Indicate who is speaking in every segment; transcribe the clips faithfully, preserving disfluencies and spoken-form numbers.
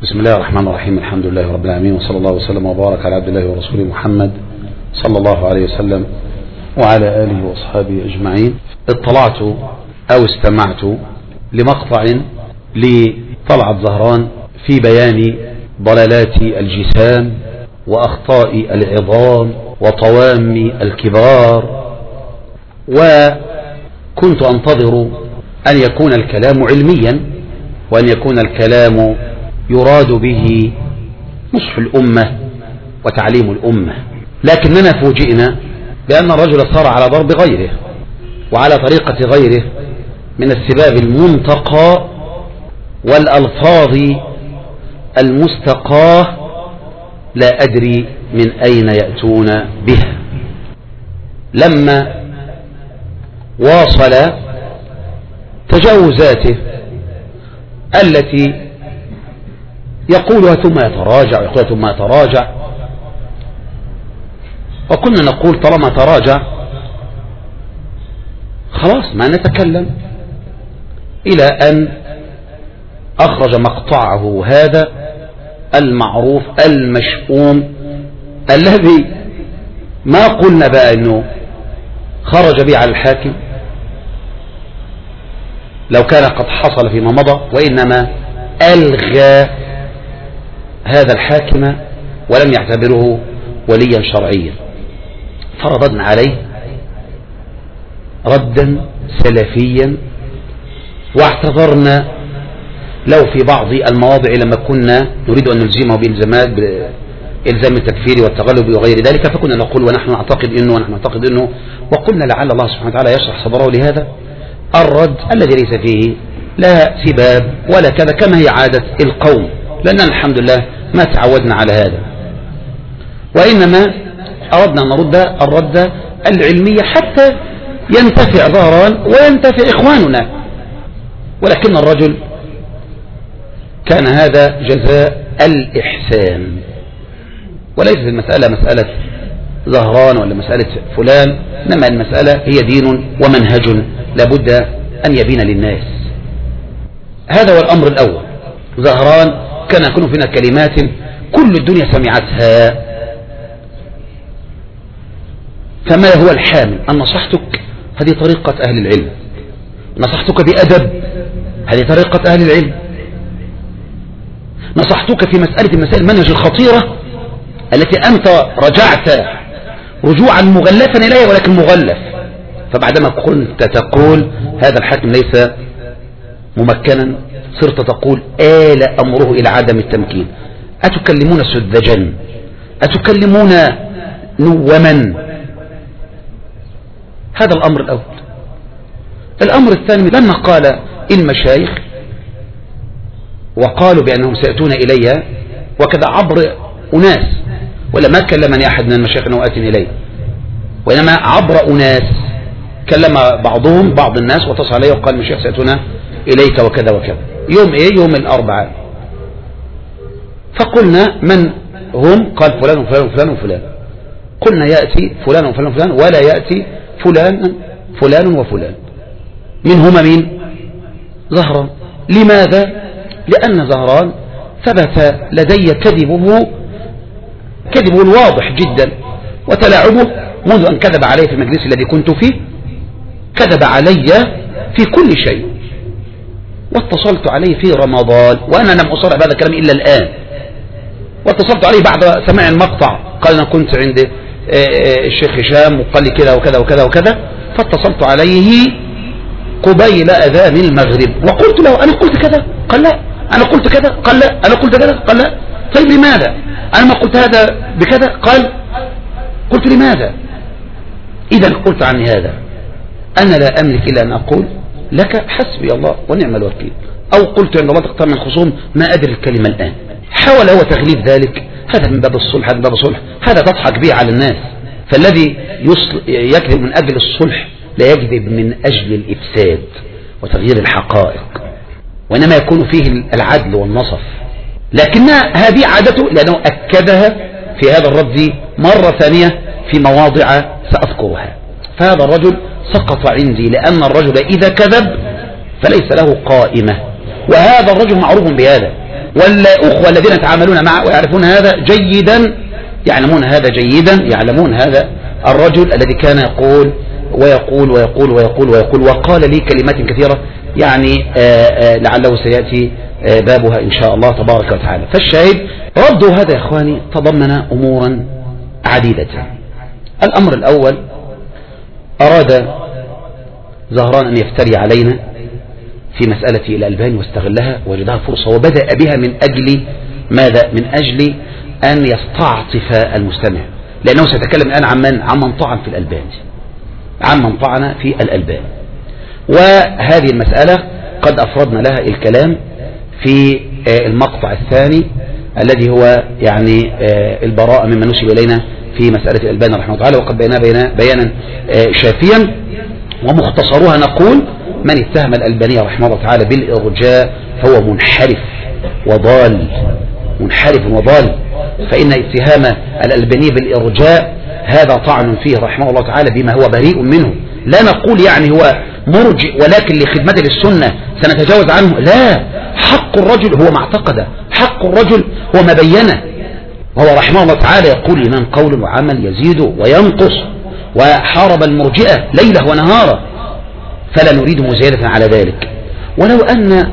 Speaker 1: بسم الله الرحمن الرحيم. الحمد لله رب العالمين، وصلى الله وسلم وبارك على عبد الله ورسوله محمد صلى الله عليه وسلم وعلى آله وأصحابه أجمعين. اطلعت أو استمعت لمقطع لطلعت زهران في بيان ضلالات الجسام وأخطاء العظام وطوام الكبار، وكنت أنتظر أن يكون الكلام علميا، وأن يكون الكلام يراد به نصح الأمة وتعليم الأمة، لكننا فوجئنا بأن الرجل صار على ضرب غيره وعلى طريقة غيره من السباب المنتقى والألفاظ المستقاة لا أدري من أين يأتون بها. لما واصل تجاوزاته التي يقولها ثم يتراجع ويقولها ثم يتراجع، وكنا نقول طالما تراجع خلاص ما نتكلم، إلى أن أخرج مقطعه هذا المعروف المشؤوم الذي ما قلنا بقى أنه خرج به على الحاكم لو كان قد حصل فيما مضى، وإنما ألغى هذا الحاكم ولم يعتبره وليا شرعيا، فرددنا عليه ردا سلفيا، واعتذرنا لو في بعض المواضع لما كنا نريد أن نلزمه بإلزامات بإلزام التكفير والتغلب وغير ذلك، فكنا نقول ونحن نعتقد إنه ونحن نعتقد إنه، وقلنا لعل الله سبحانه وتعالى يشرح صدره لهذا الرد الذي ليس فيه لا سباب ولا كذا كما هي عادة القوم، لأننا الحمد لله ما تعودنا على هذا، وإنما أردنا أن نرد الرد العلمية حتى ينتفع ظهران وينتفع إخواننا. ولكن الرجل كان هذا جزاء الإحسان، وليست المسألة مسألة زهران ولا مسألة فلان، إنما المسألة هي دين ومنهج لابد أن يبين للناس. هذا هو الأمر الأول. زهران كان يكون فينا كلمات كل الدنيا سمعتها، فما هو الحامل؟ أن نصحتك، هذه طريقة أهل العلم، نصحتك بأدب، هذه طريقة أهل العلم، نصحتك في مسألة المسائل المنهج الخطيرة التي أنت رجعت رجوعا مغلفا إليها ولكن مغلف، فبعدما كنت تقول هذا الحاكم ليس ممكنا صرت تقول آل أمره إلى عدم التمكين. أتكلمون سذجا، أتكلمون نوما. هذا الأمر الأول. الأمر الثاني لما قال المشايخ وقالوا بأنهم سيأتون إليها وكذا عبر أناس، ولا ما كلمني أحد من المشايخ أنه آت إليه، وإنما عبر أناس كلم بعضهم بعض الناس واتصل عليه وقال المشايخ سيأتون إليك وكذا وكذا. يوم إيه؟ يوم الأربعاء. فقلنا من هم؟ قال فلان وفلان وفلان وفلان. قلنا يأتي فلان وفلان وفلان ولا يأتي فلان فلان وفلان. من هما مين؟ زهران. لماذا؟ لأن زهران ثبت لدي كذبه كذبه الواضح جدا وتلاعبه منذ أن كذب علي في المجلس الذي كنت فيه، كذب علي في كل شيء، واتصلت عليه في رمضان وأنا لم أصرح بهذا الكلام إلا الآن، واتصلت عليه بعد سماع المقطع قال أنا كنت عند الشيخ هشام وقال لي كذا وكذا وكذا وكذا، فاتصلت عليه قبيل أذان المغرب وقلت له أنا قلت كذا، قال لا. أنا قلت كذا، قال لا. أنا قلت كذا، قال لا. طيب لماذا؟ أنا ما قلت هذا بكذا، قال قلت لماذا؟ إذا قلت عني هذا أنا لا أملك إلا أن أقول لك حسبي الله ونعم الوكيل، أو قلت عند الله تقطع من الخصوم ما أدري الكلمة الآن. حاول هو تغليب ذلك، هذا من باب الصلح، هذا من باب الصلح، هذا تضحك به على الناس. فالذي يكذب من أجل الصلح لا يكذب من أجل الإفساد وتغيير الحقائق، وإنما يكون فيه العدل والنصف. لكنها هذه عادته لأنه أكدها في هذا الرد مرة ثانية في مواضع سأذكرها. فهذا الرجل سقط عندي، لأن الرجل إذا كذب فليس له قائمة، وهذا الرجل معروف بهذا، والأخوة الذين يتعاملون معه ويعرفون هذا جيدا، يعلمون هذا جيدا، يعلمون هذا الرجل الذي كان يقول ويقول ويقول ويقول ويقول وقال لي كلمات كثيرة، يعني آآ آآ لعله سيأتي بابها إن شاء الله تبارك وتعالى. فالشاهد ردوا هذا يا إخواني تضمن أمورا عديدة. الأمر الأول، أراد زهران أن يفتري علينا في مسألة الألباني واستغلها وجدها فرصة وبدأ بها من أجل ماذا؟ من أجل أن يستعطف المستمع، لأنه سيتكلم الآن عن من عن من طعن في الألباني، عن من طعن في الألباني. وهذه المسألة قد أفردنا لها الكلام في المقطع الثاني الذي هو يعني البراءة مما نسب إلينا في مسألة الألباني رحمه الله تعالى، وقد بينا بيانا شافيا. ومختصرها نقول: من اتهم الألباني رحمه الله تعالى بالإرجاء فهو منحرف وضال، منحرف وضال، فإن اتهام الألباني بالإرجاء هذا طعن فيه رحمه الله تعالى بما هو بريء منه. لا نقول يعني هو مرجئ ولكن لخدمته للسنة سنتجاوز عنه، لا، حق الرجل هو ما اعتقده، حق الرجل هو ما بينه. وهو رحمه الله تعالى يقول: لمن قول وعمل يزيد وينقص، وحارب المرجئة ليله ونهاره، فلا نريد مزايدة على ذلك. ولو أن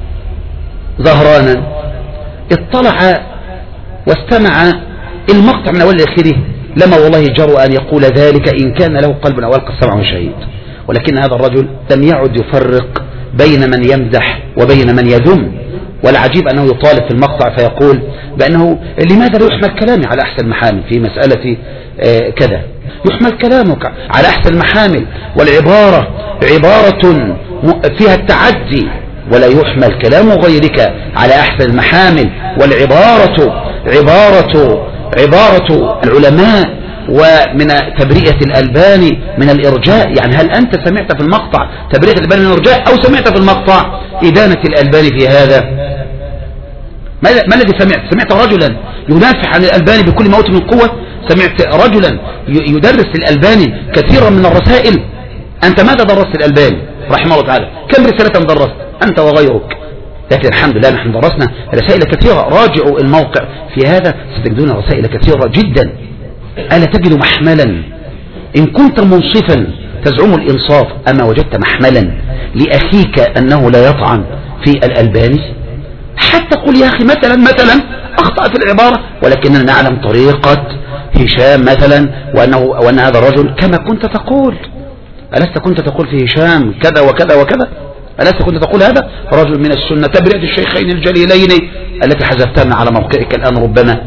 Speaker 1: زهرانا اطلع واستمع المقطع من أول لآخره لما والله جرؤ أن يقول ذلك إن كان له قلب أو ألقى السمع شهيد. ولكن هذا الرجل لم يعد يفرق بين من يمدح وبين من يذم. والعجيب أنه يطالب في المقطع فيقول بأنه لماذا لا يحمل كلامي على أحسن المحامل في مسألة آه كذا، يحمل كلامك على أحسن المحامل، والعبارة عبارة فيها التعدي، ولا يحمل كلام غيرك على أحسن المحامل، والعبارة عبارة عبارة العلماء ومن تبرئة الألباني من الإرجاء. يعني هل أنت سمعت في المقطع تبرئة الألباني من الإرجاء أو سمعت في المقطع إدانة الألباني في هذا؟ ما الذي سمعت؟ سمعت رجلا يدافع عن الألباني بكل ما أوتي من قوة؟ سمعت رجلا يدرس الألباني كثيرا من الرسائل؟ أنت ماذا درست الألباني رحمه الله تعالى؟ كم رسالة درست أنت وغيرك؟ لكن الحمد لله نحن درسنا رسائل كثيرة. راجعوا الموقع في هذا ستجدون رسائل كثيرة جدا. ألا تجد محملا؟ إن كنت منصفا تزعم الإنصاف، أما وجدت محملا لأخيك أنه لا يطعن في الألباني؟ حتى قل يا أخي مثلا مثلا أخطأ في العبارة، ولكننا نعلم طريقة هشام مثلا، وأنه وأن هذا الرجل كما كنت تقول. ألست كنت تقول في هشام كذا وكذا وكذا؟ ألست كنت تقول هذا رجل من السنة تبرئة الشيخين الجليلين التي حذفتنا على موقعك الآن ربما؟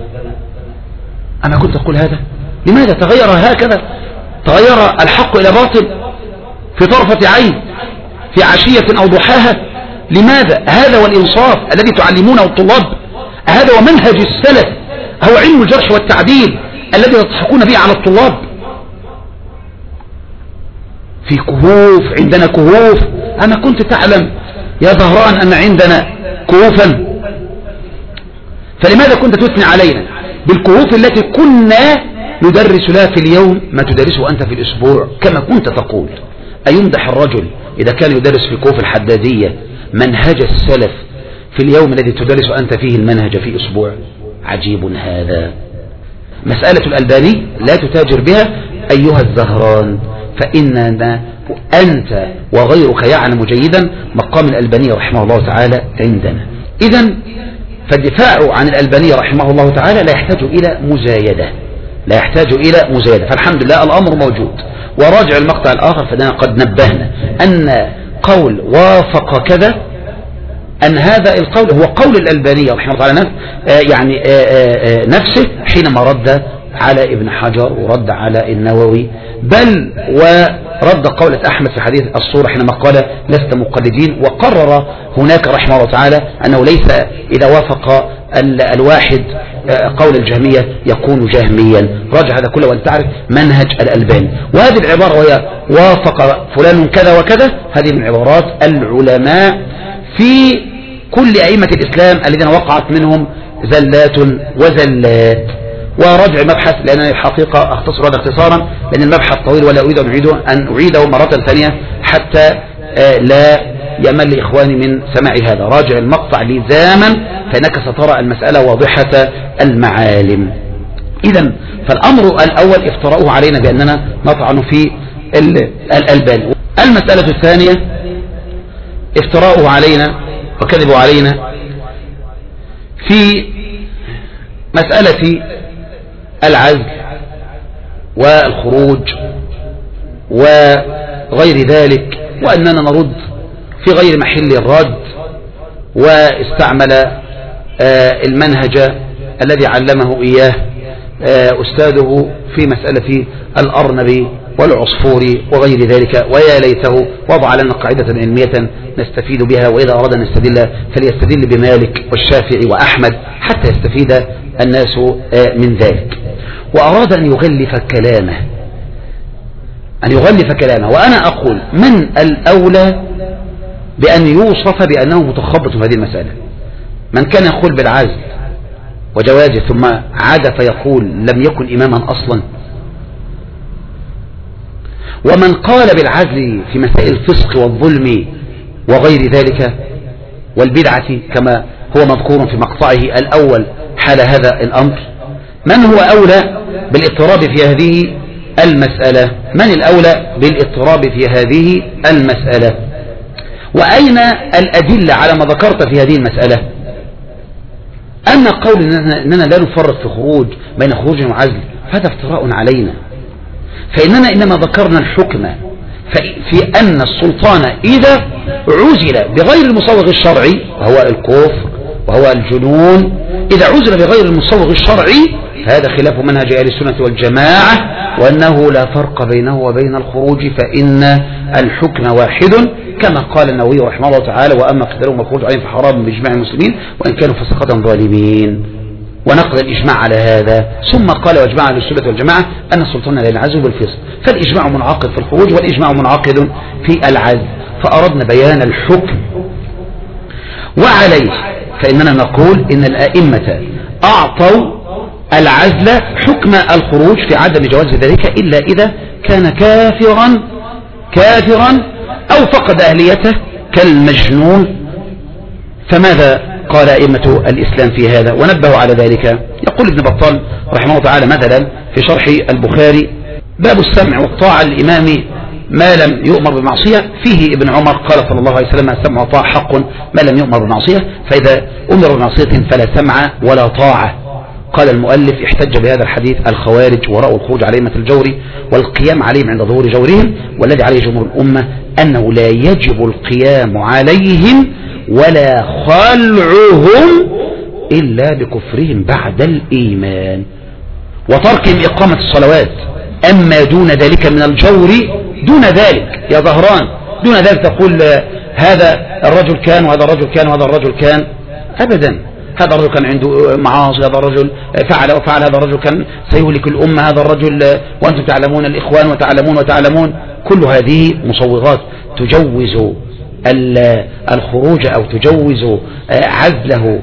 Speaker 1: أما كنت تقول هذا؟ لماذا تغير هكذا؟ تغير الحق إلى باطل في طرفة عين في عشية أو ضحاها؟ لماذا؟ هذا والإنصاف الذي تعلمونه الطلاب، هذا ومنهج السلف، هو علم الجرح والتعديل الذي تضحكون به على الطلاب. في كهوف، عندنا كهوف. أما كنت تعلم يا زهران أن عندنا كهوفا؟ فلماذا كنت تثني علينا بالكهوف التي كنا ندرس لها في اليوم ما تدرسه أنت في الأسبوع كما كنت تقول؟ أيمدح الرجل إذا كان يدرس في كهوف الحدادية منهج السلف في اليوم الذي تدرس أنت فيه المنهج في أسبوع؟ عجيب هذا. مسألة الألباني لا تتاجر بها أيها الزهران، فإننا أنت وغيرك يعلم جيدا مقام الألباني رحمه الله تعالى عندنا. إذن فالدفاع عن الألباني رحمه الله تعالى لا يحتاج إلى مزايدة، لا يحتاج إلى مزايدة. فالحمد لله الأمر موجود. وراجع المقطع الآخر فإننا قد نبهنا أن قول وافق كذا، أن هذا القول هو قول الألباني رحمه الله تعالى يعني نفسه حينما رد على ابن حجر ورد على النووي، بل ورد قولة أحمد في حديث الصورة حينما قال لست مقلدين، وقرر هناك رحمه الله تعالى أنه ليس إذا وافق الواحد قول الجهمية يكون جهميا. راجع هذا كله ولتعرف منهج الألباني. وهذه العبارة وهي وافق فلان كذا وكذا، هذه من عبارات العلماء في كل أئمة الإسلام الذين وقعت منهم زلات وزلات. ورجع مبحث، لأن الحقيقة أختصر هذا اختصارا لأن المبحث طويل ولا أريد أن أعيده, أن أعيده مرة ثانية حتى لا يمل إخواني من سماع هذا، راجع المقطع لزاما فإنك سترى المسألة واضحة المعالم. إذن فالأمر الأول افتراؤه علينا بأننا نطعن في الألبان. المسألة الثانية افتراؤه علينا وكذبوا علينا في مسألة العزل والخروج وغير ذلك، وأننا نرد في غير محل الرد، واستعمل المنهج الذي علمه إياه أستاذه في مسألة الأرنب والعصفور وغير ذلك، ويا ليته وضع لنا قاعدة علمية نستفيد بها، وإذا أراد أن نستدل فليستدل بمالك والشافعي وأحمد حتى يستفيد الناس من ذلك. وأراد أن يغلف كلامه أن يغلف كلامه وأنا أقول من الأولى بأن يوصف بأنه متخبط في هذه المسألة؟ من كان يقول بالعزل وجوازه ثم عاد فيقول لم يكن إماما أصلا، ومن قال بالعزل في مسائل الفسق والظلم وغير ذلك والبدعة كما هو مذكور في مقطعه الأول حال هذا الأمر. من هو أولى بالاضطراب في هذه المسألة؟ من الأولى بالاضطراب في هذه المسألة؟ وأين الأدلة على ما ذكرت في هذه المسألة؟ أما قول أننا لا نفرق في خروج بين خروج وعزل فهذا افتراء علينا، فإننا إنما ذكرنا الحكم في أن السلطان إذا عزل بغير المصوغ الشرعي وهو الكفر وهو الجنون، إذا عزل بغير المصوغ الشرعي هذا خلاف منهج أهل السنة والجماعة، وأنه لا فرق بينه وبين الخروج فإن الحكم واحد، كما قال النووي رحمه الله تعالى: وأما قتالهم والخروج عليهم فحرام بإجماع المسلمين وإن كانوا فسقة ظالمين، ونقل الإجماع على هذا. ثم قال: واجمع أهل السنة والجماعة أن السلطان لا ينعزل بالفسق، فالإجماع منعقد في الخروج والإجماع منعقد في العزل، فأردنا بيان الحكم. وعليه فإننا نقول إن الأئمة أعطوا العزل حكم الخروج في عدم جواز ذلك إلا إذا كان كافرا كافرا أو فقد أهليته كالمجنون. فماذا قال أئمة الإسلام في هذا ونبهوا على ذلك؟ يقول ابن بطال رحمه الله تعالى مثلا في شرح البخاري: باب السمع والطاعة للإمام ما لم يؤمر بمعصية، فيه ابن عمر قال صلى الله عليه وسلم: السمع والطاعة حق ما لم يؤمر بمعصية، فإذا أمر بمعصية فلا سمع ولا طاعة. قال المؤلف: احتج بهذا الحديث الخوارج ورأوا الخروج على أئمة الجور والقيام عليهم عند ظهور جورهم، والذي عليه جمهور الأمة أنه لا يجب القيام عليهم ولا خلعهم إلا بكفرهم بعد الإيمان وتركهم إقامة الصلوات. أما دون ذلك من الجور، دون ذلك يا ظهران، دون ذلك تقول هذا الرجل كان وهذا الرجل كان وهذا الرجل كان، أبدا. هذا الرجل كان عنده معاصي، هذا الرجل فعل وفعل، هذا الرجل كان سيهلك الأمة، هذا الرجل وأنتم تعلمون الإخوان وتعلمون وتعلمون. كل هذه مصوغات تجوز الخروج أو تجوز عزله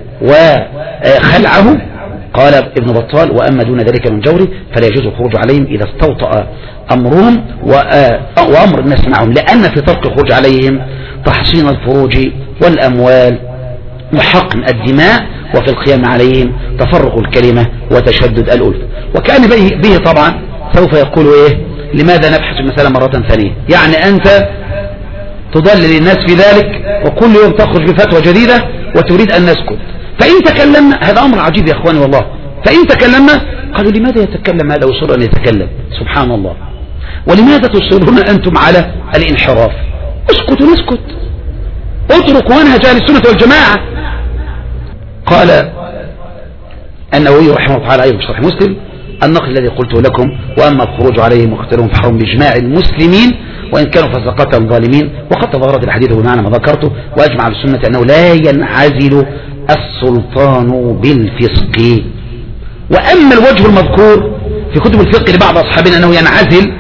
Speaker 1: وخلعه. قال ابن بطال: وأما دون ذلك من جوره فلا يجوز الخروج عليهم إذا استوطأ أمرهم وأمر الناس معهم، لأن في ترك الخروج عليهم تحصين الفروج والأموال وحقن الدماء، وفي القيام عليهم تفرق الكلمة وتشدد الألف. وكان به طبعا سوف يقول إيه: لماذا نبحث المسألة مرة ثانية؟ يعني أنت تضلل الناس في ذلك وكل يوم تخرج بفتوى جديدة وتريد أن نسكت. فإن تكلمنا، هذا أمر عجيب يا أخواني والله، فإن تكلمنا قالوا: لماذا يتكلم هذا ويصر أن يتكلم؟ سبحان الله. ولماذا تصرون أنتم على الانحراف؟ اسكتوا نسكت، اتركوا منهج أهل السنة والجماعة. قال النووي رحمه الله تعالى أيضا في شرح مسلم: النقل الذي قلته لكم: وأما الخروج عليهم وقتلهم فحرم بإجماع المسلمين وإن كانوا فسقة ظالمين. وقد تظاهرت الحديث بمعنى ما ذكرته، وأجمع السنة أنه لا ينعزل السلطان بالفسق. وأما الوجه المذكور في كتب الفقه لبعض أصحابنا أنه ينعزل،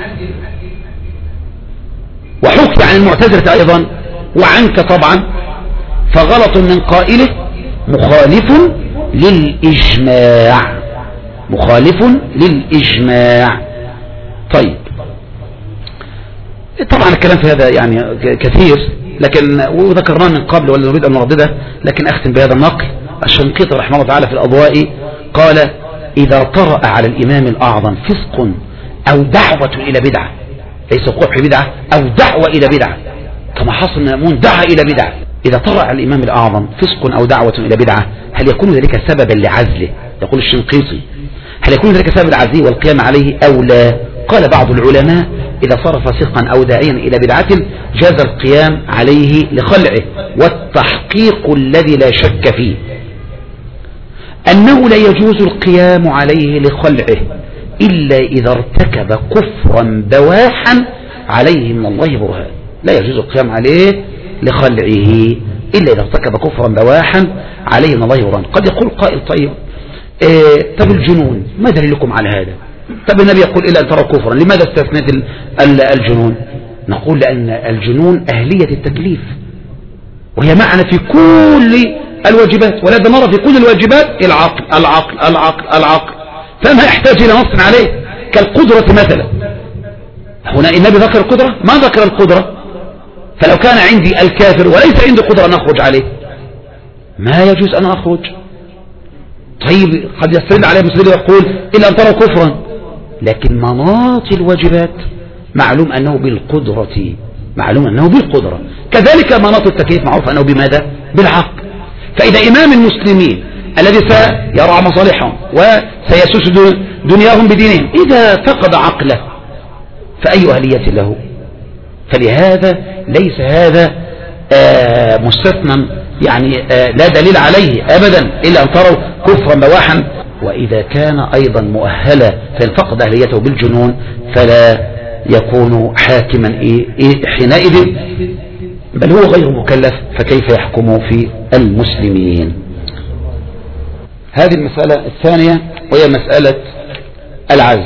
Speaker 1: وحكي عن المعتزلة أيضا وعنك طبعا، فغلط من قائله مخالف للإجماع، مخالف للإجماع. طيب، طبعا الكلام في هذا يعني كثير، لكن وذكرناه من قبل ولا نريد أن نردده، لكن أختم بهذا النقل. الشنقيطي رحمه الله تعالى في الأضواء قال: إذا طرأ على الإمام الأعظم فسق أو دعوة إلى بدعة، ليس قبح بدعة، أو دعوة إلى بدعة، كما حصل مأمون دعا إلى بدعة. إذا طرأ على الإمام الأعظم فسق أو دعوة إلى بدعة، هل يكون ذلك سببا لعزله؟ يقول الشنقيطي: هل يكون ذلك سبب العزله والقيام عليه أو لا؟ قال بعض العلماء: إذا صار فاسقا أو داعيا إلى بدعة جاز القيام عليه لخلعه، والتحقيق الذي لا شك فيه أنه لا يجوز القيام عليه لخلعه إلا إذا ارتكب كفرا بواحا عليه من الله برهان. لا يجوز القيام عليه لخلعه إلا إذا ارتكب كفرا بواحا عليه من الله برهان. قد يقول قائل: طيب إيه طب الجنون ما دليلكم على هذا؟ طب النبي يقول إلا أن ترى كفرا، لماذا استثنت الجنون؟ نقول لأن الجنون أهلية التكليف، وهي معنى في كل الواجبات، ولا نرى في كل الواجبات العقل العقل العقل العقل، فما يحتاج إلى نص عليه كالقدرة مثلا. هنا النبي ذكر القدرة، ما ذكر القدرة. فلو كان عندي الكافر وليس عندي قدرة أن أخرج عليه ما يجوز أن أخرج. طيب قد يستدل عليه مسلم يقول إلا أن ترى كفرا، لكن مناط الواجبات معلوم أنه بالقدرة، معلوم أنه بالقدرة. كذلك مناط التكليف معروف أنه بماذا؟ بالعقل. فإذا إمام المسلمين الذي سيرعى مصالحهم وسيسوس دنياهم بدينهم إذا فقد عقله فأي أهلية له؟ فلهذا ليس هذا آه مستثنى، يعني آه لا دليل عليه أبدا إلا أن تروا كفرا بواحا. وإذا كان أيضا مؤهلا فإن فقد أهليته بالجنون فلا يكون حاكما إيه إيه حينئذ، بل هو غير مكلف، فكيف يحكم في المسلمين؟ هذه المسألة الثانية وهي مسألة العزل،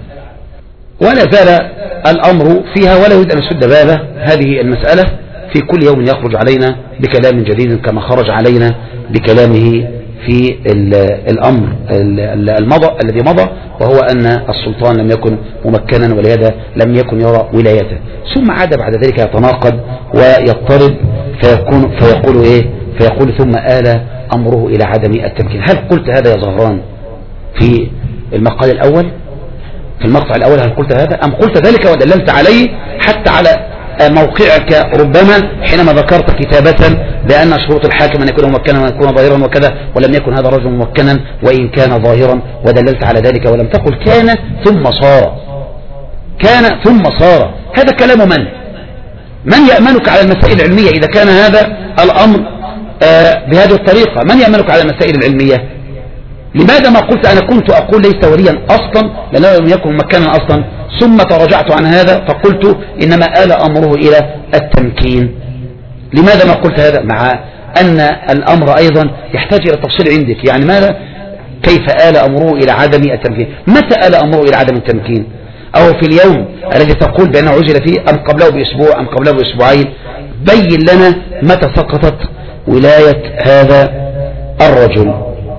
Speaker 1: ولا زال الأمر فيها ولا يريد أن يسد بابه. هذه المسألة في كل يوم يخرج علينا بكلام جديد كما خرج علينا بكلامه في الأمر المضى الذي مضى، وهو أن السلطان لم يكن ممكنا ولهذا لم يكن يرى ولايته، ثم عاد بعد ذلك يتناقض ويضطرب فيكون فيقول إيه فيقول ثم آل أمره إلى عدم التمكين. هل قلت هذا يا زهران في المقال الأول في المقطع الأول؟ هل قلت هذا أم قلت ذلك ودللت عليه حتى على موقعك ربما حينما ذكرت كتابة بأن شروط الحاكم أن يكون ممكنا وأن يكون ظاهرا وكذا، ولم يكن هذا الرجل ممكنا وإن كان ظاهرا، ودللت على ذلك ولم تقل كان ثم صار، كان ثم صار. هذا كلام من من يأمنك على المسائل العلمية إذا كان هذا الأمر آه بهذه الطريقة؟ من يأمنك على المسائل العلمية؟ لماذا ما قلت أنا كنت أقول ليس وليا أصلا لأنه لم يكن مكانا أصلا، ثم تراجعت عن هذا فقلت إنما آل أمره إلى التمكين؟ لماذا ما قلت هذا مع أن الأمر أيضا يحتاج إلى تفصيل عندك؟ يعني ماذا كيف آل أمره إلى عدم التمكين؟ متى آل أمره إلى عدم التمكين؟ أو في اليوم الذي تقول بأنه عزل فيه أم قبله بأسبوع أم قبله بأسبوعين؟ بين لنا متى سقطت ولاية هذا الرجل.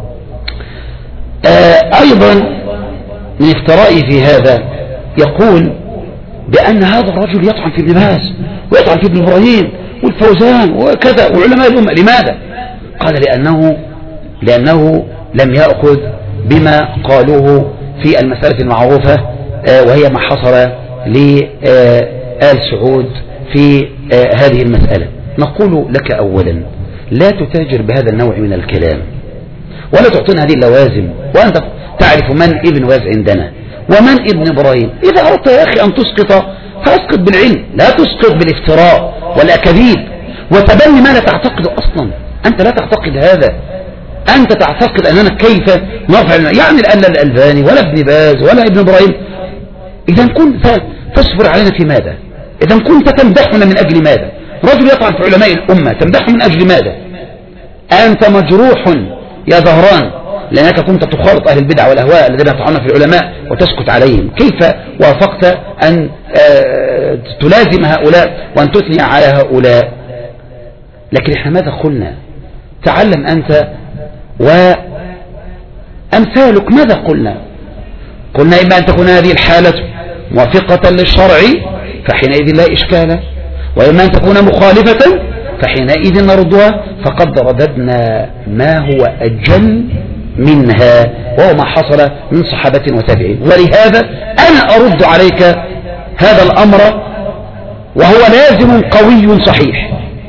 Speaker 1: آه أيضا من افترائي في هذا يقول بأن هذا الرجل يطعن في ابن باز ويطعن في ابن إبراهيم والفوزان وكذا وعلماء الأمة. لماذا؟ قال لأنه لأنه لم يأخذ بما قالوه في المسألة المعروفة آه وهي ما حصل لآل سعود في آه هذه المسألة. نقول لك أولا لا تتاجر بهذا النوع من الكلام ولا تعطينا هذه اللوازم، وأنت تعرف من ابن باز عندنا ومن ابن إبراهيم. إذا أردت يا أخي أن تسقط فاسقط بالعلم، لا تسقط بالافتراء والأكاذيب وتبني ما لا تعتقد أصلا. أنت لا تعتقد هذا، أنت تعتقد أننا كيف نرفع يعني الآن الألباني ولا ابن باز ولا ابن إبراهيم. إذا كنت تصبر علينا في ماذا؟ إذا كنت تمدحنا من أجل ماذا؟ رجل يطعن في علماء الأمة تمدحه من أجل ماذا؟ أنت مجروح يا زهران لأنك كنت تخالط أهل البدع والأهواء الذين يطعنون في العلماء وتسكت عليهم. كيف وافقت أن تلازم هؤلاء وأن تثني على هؤلاء؟ لكن إحنا ماذا قلنا؟ تعلم أنت وأمثالك ماذا قلنا؟ قلنا إما أن تكون هذه الحالة موافقة للشرع فحينئذ لا إشكال، وإما أن تكون مخالفة فحينئذ نردها فقد رددنا ما هو أجل منها، وهو ما حصل من صحابة وتابعين. ولهذا أنا أرد عليك هذا الأمر وهو لازم قوي صحيح.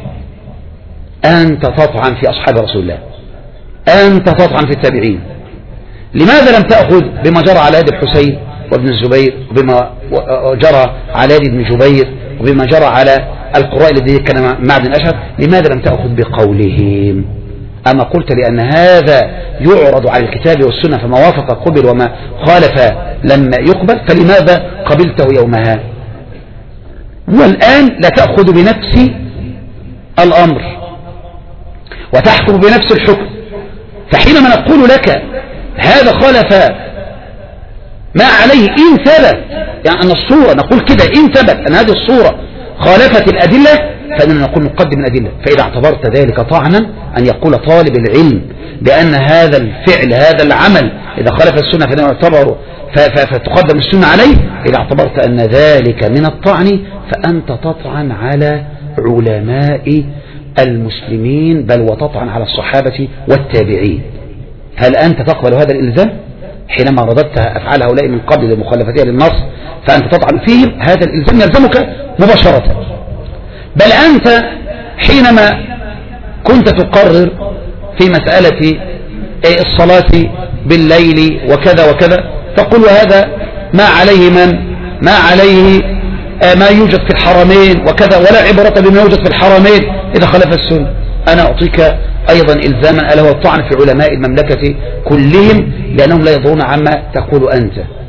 Speaker 1: أنت تطعن في أصحاب رسول الله، أنت تطعن في التابعين. لماذا لم تأخذ بما جرى على يد الحسين وابن الزبير، وبما جرى على يد ابن جبير، وبما جرى على القراء الذين كان مع ابن الأشهر؟ لماذا لم تأخذ بقولهم؟ أما قلت لأن هذا يعرض على الكتاب والسنة فما وافق قبل وما خالف لم يقبل، فلماذا قبلته يومها؟ والآن لا تأخذ بنفس الأمر وتحكم بنفس الحكم. فحينما نقول لك هذا خالف ما عليه إن ثبت، يعني أن الصورة نقول كده إن ثبت أن هذه الصورة خالفت الأدلة، فإننا نقول نقدم الأدلة. فإذا اعتبرت ذلك طعنا أن يقول طالب العلم بأن هذا الفعل هذا العمل إذا خالف السنة فإنه يعتبر فتقدم السنة عليه، إذا اعتبرت أن ذلك من الطعن فأنت تطعن على علماء المسلمين، بل وتطعن على الصحابة والتابعين. هل أنت تقبل هذا الإلزام حينما رددت أفعال هؤلاء من قبل لمخالفتها للنص فأنت تطعن فيهم؟ هذا الإلزام يلزمك مباشرة. بل أنت حينما كنت تقرر في مسألة الصلاة بالليل وكذا وكذا تقول وهذا ما عليه من ما عليه ما يوجد في الحرمين وكذا، ولا عبرة بما يوجد في الحرمين إذا خلف السنة. أنا أعطيك أيضا إلزاما ألا هو الطعن في علماء المملكة كلهم، لأنهم لا يضرون عما تقول أنت،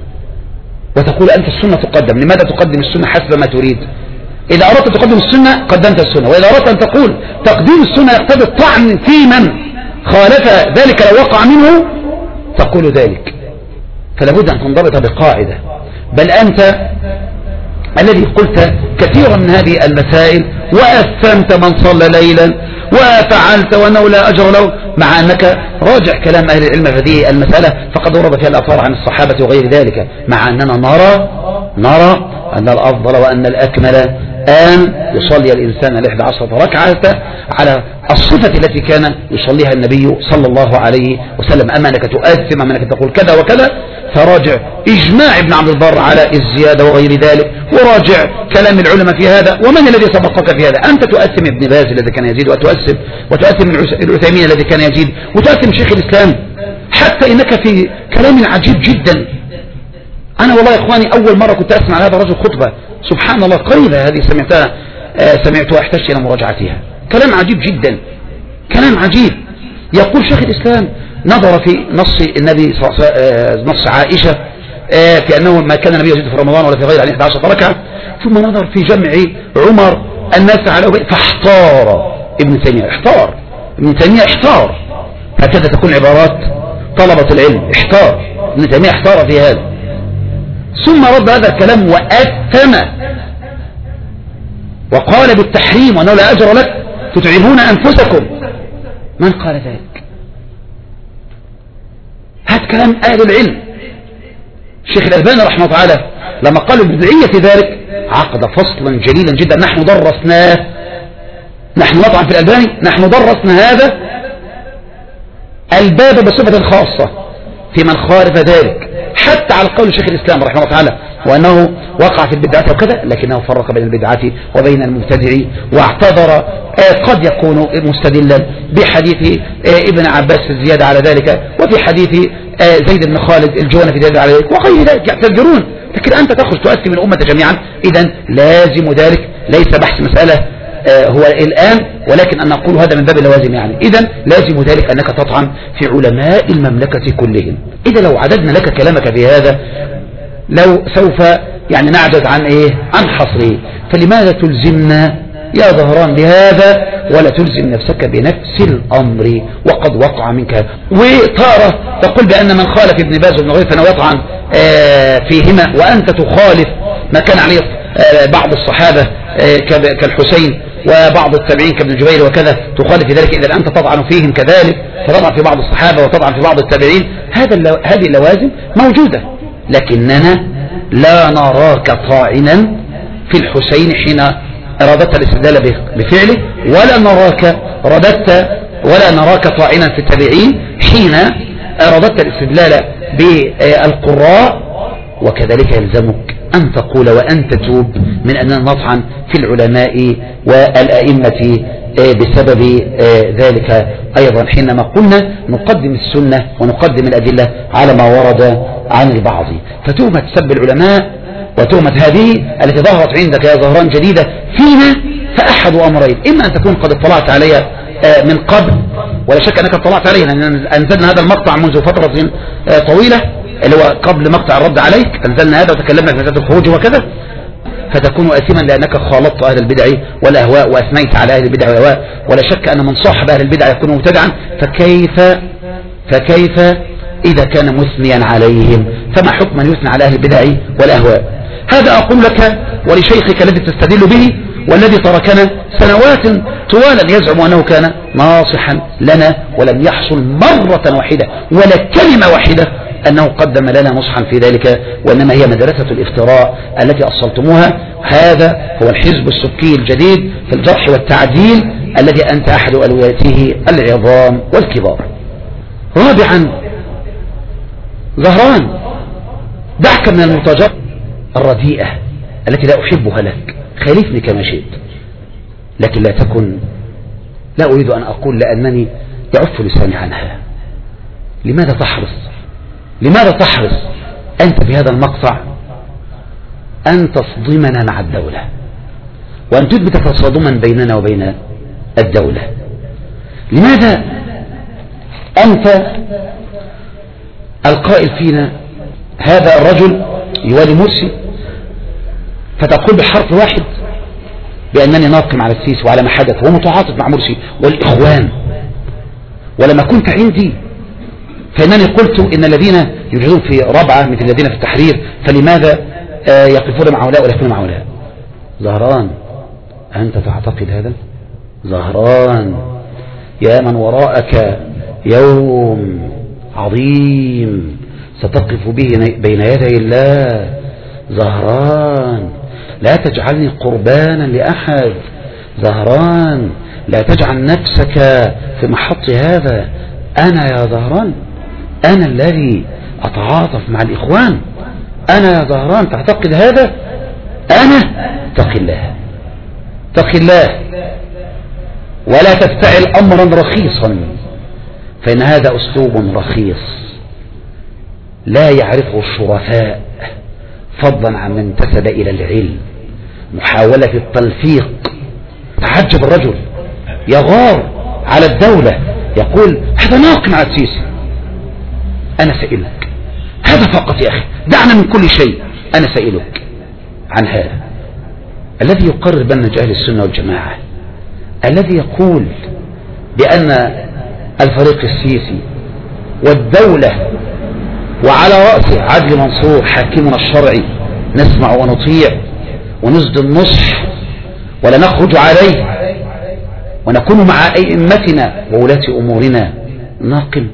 Speaker 1: وتقول أنت السنة تقدم. لماذا تقدم السنة حسب ما تريد؟ إذا أردت تقدم السنة قدمت السنة، وإذا أردت أن تقول تقديم السنة يقتضي الطعن في من خالف ذلك لو وقع منه تقول ذلك. فلا بد أن تنضبط بقاعدة. بل أنت الذي قلت كثيرا من هذه المسائل وأثمت من صلى ليلا وفعلت وأنه لا أجر له، مع أنك راجع كلام أهل العلم في هذه المسألة فقد ورد فيها الآثار عن الصحابة وغير ذلك، مع أننا نرى نرى أن الأفضل وأن الأكمل أن يصلي الإنسان الإحدى عشرة ركعة على الصفة التي كان يصليها النبي صلى الله عليه وسلم. أما أنك تؤثم، أما أنك تقول كذا وكذا، فراجع إجماع ابن عبد البر على الزيادة وغير ذلك، وراجع كلام العلماء في هذا. ومن الذي سبقك في هذا؟ أنت تؤثم ابن باز الذي كان يزيد، وتؤثم وتؤثم العثيمين الذي كان يزيد، وتؤثم شيخ الإسلام، حتى إنك في كلام عجيب جدا. أنا والله يا إخواني أول مرة كنت أسمع هذا الرجل خطبة، سبحان الله، قريبة هذه سمعتها آه سمعتها احتجت إلى مراجعتها. كلام عجيب جدا، كلام عجيب. يقول شيخ الإسلام نظر في نص النبي آه نص عائشة آه في أنه ما كان النبي يزيد في رمضان ولا في غير عن إحدى عشرة ركعة، ثم نظر في جمع عمر الناس على فاحتار ابن تيمية. احتار ابن تيمية احتار. هكذا تكون عبارات طلبة العلم، احتار ابن تيمية احتار في هذا. ثم رد هذا الكلام وأتم وقال بالتحريم وأنه لا أجر لك تتعبون أنفسكم. من قال ذلك؟ هذا كلام أهل العلم. الشيخ الألباني رحمه الله تعالى لما قالوا بدعية ذلك عقد فصلا جليلا جدا نحن درسناه، نحن نطعن في الألباني، نحن درسنا هذا الباب بصفة خاصة في من خالف ذلك، حتى على قول شيخ الإسلام رحمه الله تعالى وأنه وقع في البدعات وكذا، لكنه فرق بين البدعات وبين المبتدع، واعتذر قد يكون مستدلا بحديث ابن عباس في الزيادة على ذلك، وفي حديث زيد بن خالد الجواني في الزيادة على ذلك وغير ذلك، يعتذرون. لكن أنت تخرج تؤثم الأمة جميعا. إذن لازم ذلك ليس بحث مسألة هو الآن، ولكن أن نقول هذا من باب اللوازم يعني. إذن لازم ذلك أنك تطعن في علماء المملكة كلهم. إذا لو عددنا لك كلامك في هذا لو سوف يعني نعجز عن إيه؟ عن حصره. فلماذا تلزمنا يا ظهران بهذا ولا تلزم نفسك بنفس الأمر وقد وقع منك؟ وتارة تقول بأن من خالف ابن باز وابن غير فأنه يطعن فيهما، وأنت تخالف ما كان عليه بعض الصحابة كالحسين وبعض التابعين كابن جبير وكذا، تخالف في ذلك. إذا أنت تطعن فيهم كذلك، فتطعن في بعض الصحابة وتطعن في بعض التابعين. هذا هذه اللوازم موجودة، لكننا لا نراك طاعنا في الحسين حين أرادت الاستدلال بفعله، ولا نراك رددت ولا نراك طاعنا في التابعين حين رددت الاستدلال بالقراء. وكذلك يلزمك أن تقول وأن تتوب من أننا نطعن في العلماء والأئمة بسبب ذلك أيضا، حينما قلنا نقدم السنة ونقدم الأدلة على ما ورد عن البعض. فتهمة سب العلماء وتهمة هذه التي ظهرت عندك يا زهران جديدة فينا فأحد أمرين: إما أن تكون قد اطلعت عليها من قبل، ولا شك أنك اطلعت عليها لأن أنزلنا هذا المقطع منذ فترة طويلة اللي هو قبل مقطع الرد عليك، أنزلنا هذا وتكلمنا في مسألة الخروج وكذا، فتكون آثما لأنك خالطت أهل البدع والأهواء وأثنيت على أهل البدع والأهواء، ولا شك أن من صاحب أهل البدع يكون مبتدعا، فكيف فكيف إذا كان مثنيا عليهم؟ فما حكم أن يثنى على أهل البدع والأهواء؟ هذا أقول لك ولشيخك الذي تستدل به والذي تركنا سنوات طوالا يزعم أنه كان ناصحا لنا، ولم يحصل مرة واحدة ولا كلمة واحدة أنه قدم لنا نصحا في ذلك، وإنما هي مدرسة الافتراء التي أصلتموها. هذا هو الحزب السكي الجديد في الجرح والتعديل الذي أنت أحد ألوياته العظام والكبار. رابعا، زهران، دعك من المتجر الرديئة التي لا أحبها لك، خالفني كما شئت، لكن لا تكن لا أريد أن أقول لأنني يعف لساني عنها. لماذا تحرص لماذا تحرص أنت في هذا المقطع أن تصدمنا مع الدولة وأن تثبت تصادما بيننا وبين الدولة؟ لماذا أنت القائل فينا هذا الرجل يوالي مرسي فتقول بحرف واحد بأنني ناقم على السيسي وعلى ما حدث ومتعاطف مع مرسي والإخوان، ولما كنت عندي فإنني قلت إن الذين يوجدون في رابعة مثل الذين في التحرير فلماذا يقفون مع هؤلاء ولا يقفون مع هؤلاء؟ زهران، أنت تعتقد هذا؟ زهران، يا من وراءك يوم عظيم ستقف به بين يدي الله. زهران، لا تجعلني قربانا لأحد. زهران، لا تجعل نفسك في محط هذا. أنا يا زهران أنا الذي أتعاطف مع الإخوان؟ أنا يا زهران تعتقد هذا؟ أنا اتق الله اتق الله ولا تفتعل أمرا رخيصا، فإن هذا أسلوب رخيص لا يعرفه الشرفاء، فضلا عن من انتسب إلى العلم. محاولة التلفيق. تعجب الرجل يغار على الدولة يقول هذا ناقم على السيسي. أنا سائلك هذا فقط يا أخي، دعنا من كل شيء. أنا سائلك عن هذا الذي يقرر برنامج أهل السنة والجماعة، الذي يقول بأن الفريق السيسي والدولة وعلى رأسه عدلي منصور حاكمنا الشرعي نسمع ونطيع ونسد النصح ولا نخرج عليه ونكون مع أئمتنا وولاة أمورنا ناقم.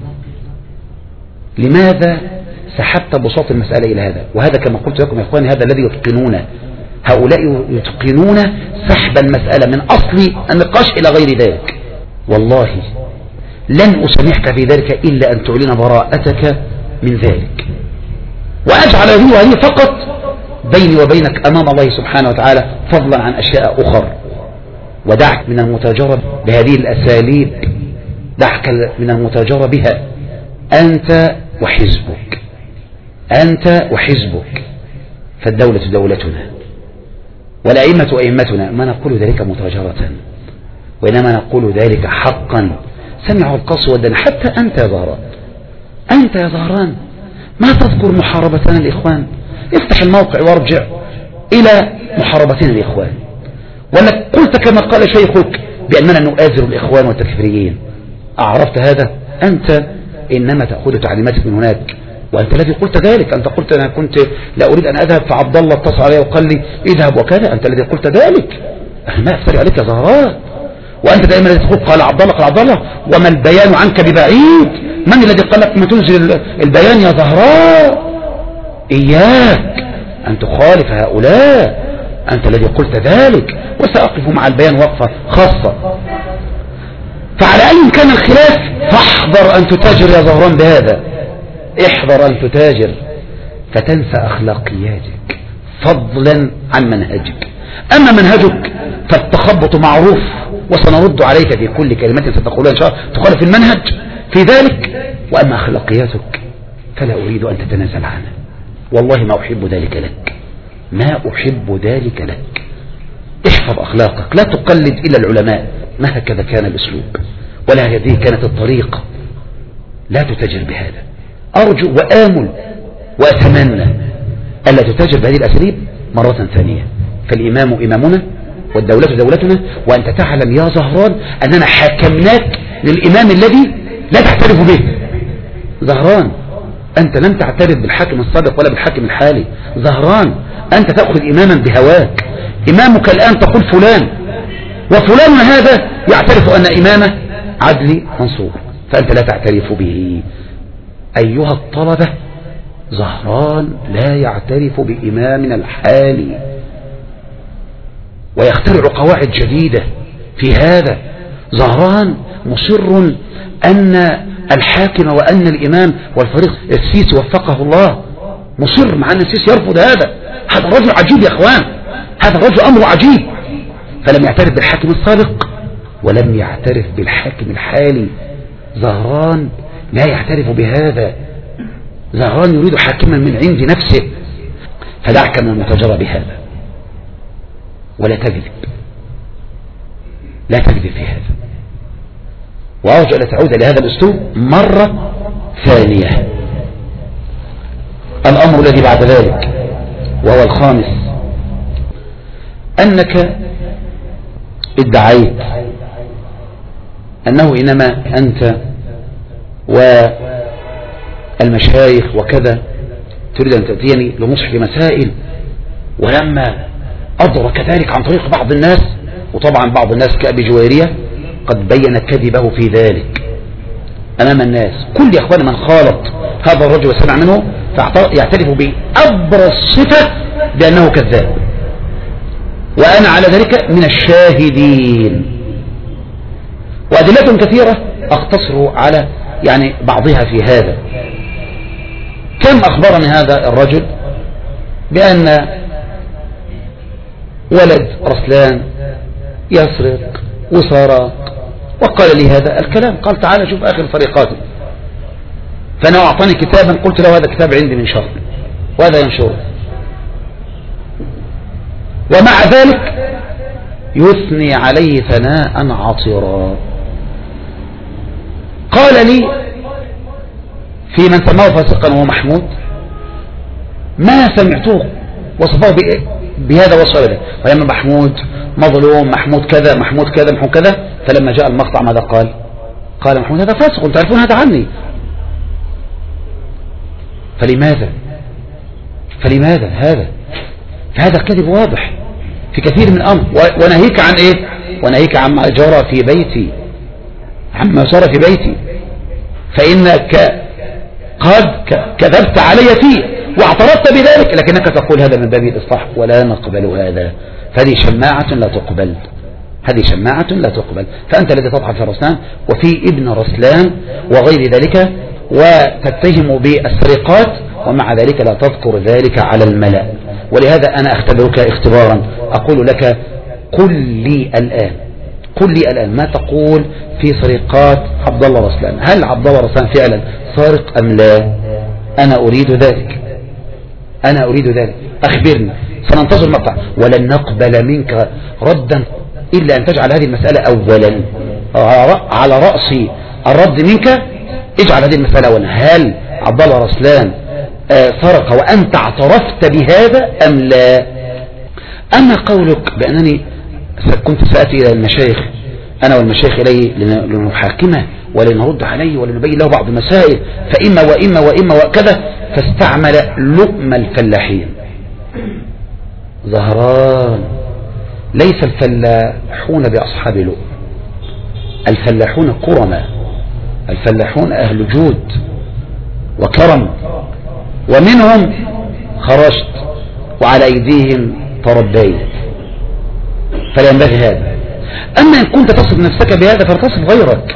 Speaker 1: لماذا سحبت بساط المسألة إلى هذا؟ وهذا كما قلت لكم يا إخواني هذا الذي يتقنون، هؤلاء يتقنون سحب المسألة من أصل النقاش إلى غير ذلك. والله لن أسامحك في ذلك إلا أن تعلن براءتك من ذلك، وأجعل هذه وهذه فقط بيني وبينك أمام الله سبحانه وتعالى، فضلا عن أشياء أخرى. ودعك من المتاجرة بهذه الأساليب، دعك من المتاجرة بها أنت وحزبك، أنت وحزبك. فالدولة دولتنا والأئمة أئمتنا، ما نقول ذلك متاجرة وإنما نقول ذلك حقا. سمعوا القسوة حتى أنت يا زهران، أنت يا زهران ما تذكر محاربتنا الإخوان. افتح الموقع وارجع إلى محاربتنا الإخوان، ولا قلت كما قال شيخك بأننا نؤازر الإخوان والتكفيريين؟ أعرفت هذا؟ أنت إنما تأخذ تعليماتك من هناك، وأنت الذي قلت ذلك. أنت قلت أنا كنت لا أريد أن أذهب، فعبد الله اتصل علي وقال لي اذهب وكذا. أنت الذي قلت ذلك، أنا ما أفتري عليك يا زهران. وأنت دائما الذي تقول قال عبد الله قال عبد الله، وما البيان عنك ببعيد. من الذي قال لك ما تنزل البيان يا زهران؟ إياك أن تخالف هؤلاء، أنت الذي قلت ذلك. وسأقف مع البيان وقفة خاصة فعلى أي كان الخلاف فاحذر أن تتاجر يا زهران بهذا، احذر أن تتاجر فتنسى أخلاقياتك فضلا عن منهجك. أما منهجك فالتخبط معروف، وسنرد عليك في كل كلمة ستقولها إن شاء الله تخالف المنهج في ذلك. وأما أخلاقياتك فلا أريد أن تتنازل عنها، والله ما أحب ذلك لك، ما أحب ذلك لك. احفظ أخلاقك، لا تقلد إلا العلماء، ما هكذا كان الأسلوب ولا هذه كانت الطريقة. لا تتاجر بهذا. أرجو وآمل وأتمنى ألا تتاجر بهذه الأساليب مرة ثانية. فالإمام إمامنا والدولة دولتنا، وأنت تعلم يا زهران أننا حاكمناك للإمام الذي لا تعترف به. زهران أنت لم تعترف بالحاكم السابق ولا بالحاكم الحالي. زهران أنت تأخذ إماما بهواك. إمامك الآن تقول فلان، وفلان هذا يعترف أن إمامه عدلي منصور، فأنت لا تعترف به. أيها الطلبة، زهران لا يعترف بإمامنا الحالي، ويخترع قواعد جديدة في هذا. زهران مصر أن الحاكم وأن الإمام والفريق السيسي وفقه الله مصر، مع أن السيسي يرفض هذا. هذا رجل عجيب يا أخوان، هذا رجل أمره عجيب. فلم يعترف بالحاكم السابق ولم يعترف بالحاكم الحالي. زهران لا يعترف بهذا. زهران يريد حاكما من عند نفسه. فدعك من المتجرى بهذا ولا تكذب، لا تكذب في هذا. وأرجو أن تعود لهذا الأسلوب مرة ثانية. الأمر الذي بعد ذلك وهو الخامس، أنك ادعيت أنه إنما أنت والمشايخ وكذا تريد أن تأتيني لنصح في مسائل، ولما أدرك ذلك عن طريق بعض الناس، وطبعا بعض الناس كأبي جويرية قد بين كذبه في ذلك أمام الناس. كل يا أخوان من خالط هذا الرجل وسمع منه يعترف بأبرز صفة بأنه كذاب، وأنا على ذلك من الشاهدين. وأدلة كثيرة أختصر على يعني بعضها في هذا. كم أخبرني هذا الرجل بأن ولد رسلان يسرق وسرق، وقال لي هذا الكلام. قال تعالى شوف آخر فريقاته. فأنا أعطاني كتابا قلت له هذا كتاب عندي من شهر وهذا ينشره، ومع ذلك يثني عليه ثناء عطرا. قال لي في من سماه فاسقا وهو محمود ما سمعته وصفه بهذا وصف له، ولما محمود مظلوم، محمود كذا محمود كذا محمود كذا. فلما جاء المقطع ماذا قال؟ قال محمود هذا فاسق، تعرفون هذا عني. فلماذا فلماذا هذا؟ فهذا كذب واضح في كثير من الأمر. وناهيك عن إيه؟ وناهيك عما جرى في بيتي، عما جرى في بيتي، فإنك قد كذبت علي فيه واعترفت بذلك، لكنك تقول هذا من باب الإصلاح ولا نقبل هذا. فهذه شماعة لا تقبل، هذه شماعة لا تقبل. فأنت الذي تضحك في رسلان وفي ابن رسلان وغير ذلك وتتهم بالسرقات، ومع ذلك لا تذكر ذلك على الملأ. ولهذا أنا أختبرك اختبارا، أقول لك قل لي الآن قل لي الآن ما تقول في سرقات عبد الله رسلان. هل عبد الله رسلان فعلا سارق أم لا؟ أنا أريد ذلك، أنا أريد ذلك. أخبرني، سننتظر مقطع. ولن نقبل منك ردا إلا أن تجعل هذه المسألة أولا على رأس الرد منك. اجعل هذه المسألة أولا، هل عبد الله رسلان سرق وأنت اعترفت بهذا أم لا؟ أما قولك بأنني كنت سأتي إلى المشايخ أنا والمشايخ إليه لنحاكمه ولنرد عليه ولنبين له بعض المسائل، فإما وإما وإما وكذا، فاستعمل لؤم الفلاحين. زهران ليس الفلاحون بأصحاب لؤم، الفلاحون كرماء، الفلاحون أهل جود وكرم، ومنهم خرجت وعلى أيديهم تربيت، فلا ينبغي هذا. أما إن كنت تصف نفسك بهذا فتصف غيرك.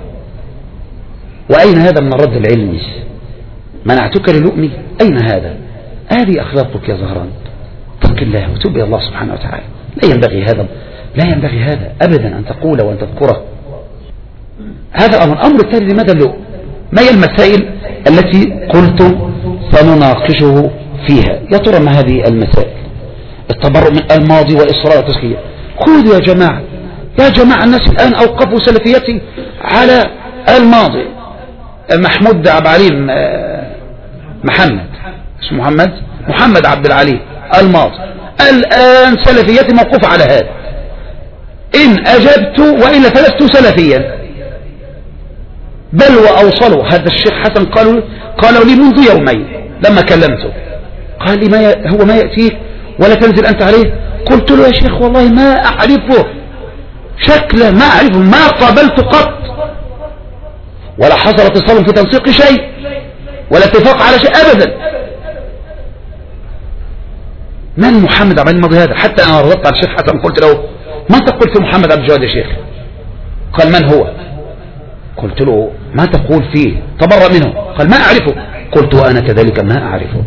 Speaker 1: وأين هذا من الرد العلمي؟ منعتك للؤمي، أين هذا؟ هذه أخلاقك يا زهران، اتق الله وتوب إلى الله سبحانه وتعالى. لا ينبغي هذا، لا ينبغي هذا أبدا أن تقول وأن تذكره. هذا أمر. الأمر التالي، لماذا اللؤم؟ ما هي المسائل التي قلت سنناقشه فيها؟ يا ترى ما هذه المسائل؟ التبرؤ من الماضي والإصرار على التزكية. خذوا يا جماعة، يا جماعة الناس الآن أوقفوا سلفيتي على الماضي. محمود عبد العليم، محمد اسمه محمد محمد عبد العليم الماضي، الآن سلفيتي موقوفة على هذا، إن أجبت وإلا فلست سلفيا. بل وأوصلوا هذا الشيخ حسن قالوا قالوا لي منذ يومين لما كلمته، قال لي ما ي... هو ما يأتيك ولا تنزل أنت عليه؟ قلت له يا شيخ والله ما أعرفه شكله، ما أعرفه، ما قابلت قط، ولا حصل اتصال في تنسيق شيء ولا اتفاق على شيء أبدا. من محمد عبد الماضي هذا؟ حتى أنا رضت على الشيخ حسن قلت له ما تقول في محمد عبد الجواد يا شيخ؟ قال من هو؟ قلت له ما تقول فيه؟ تبرأ منه. قال ما أعرفه. قلت وأنا كذلك ما أعرفه،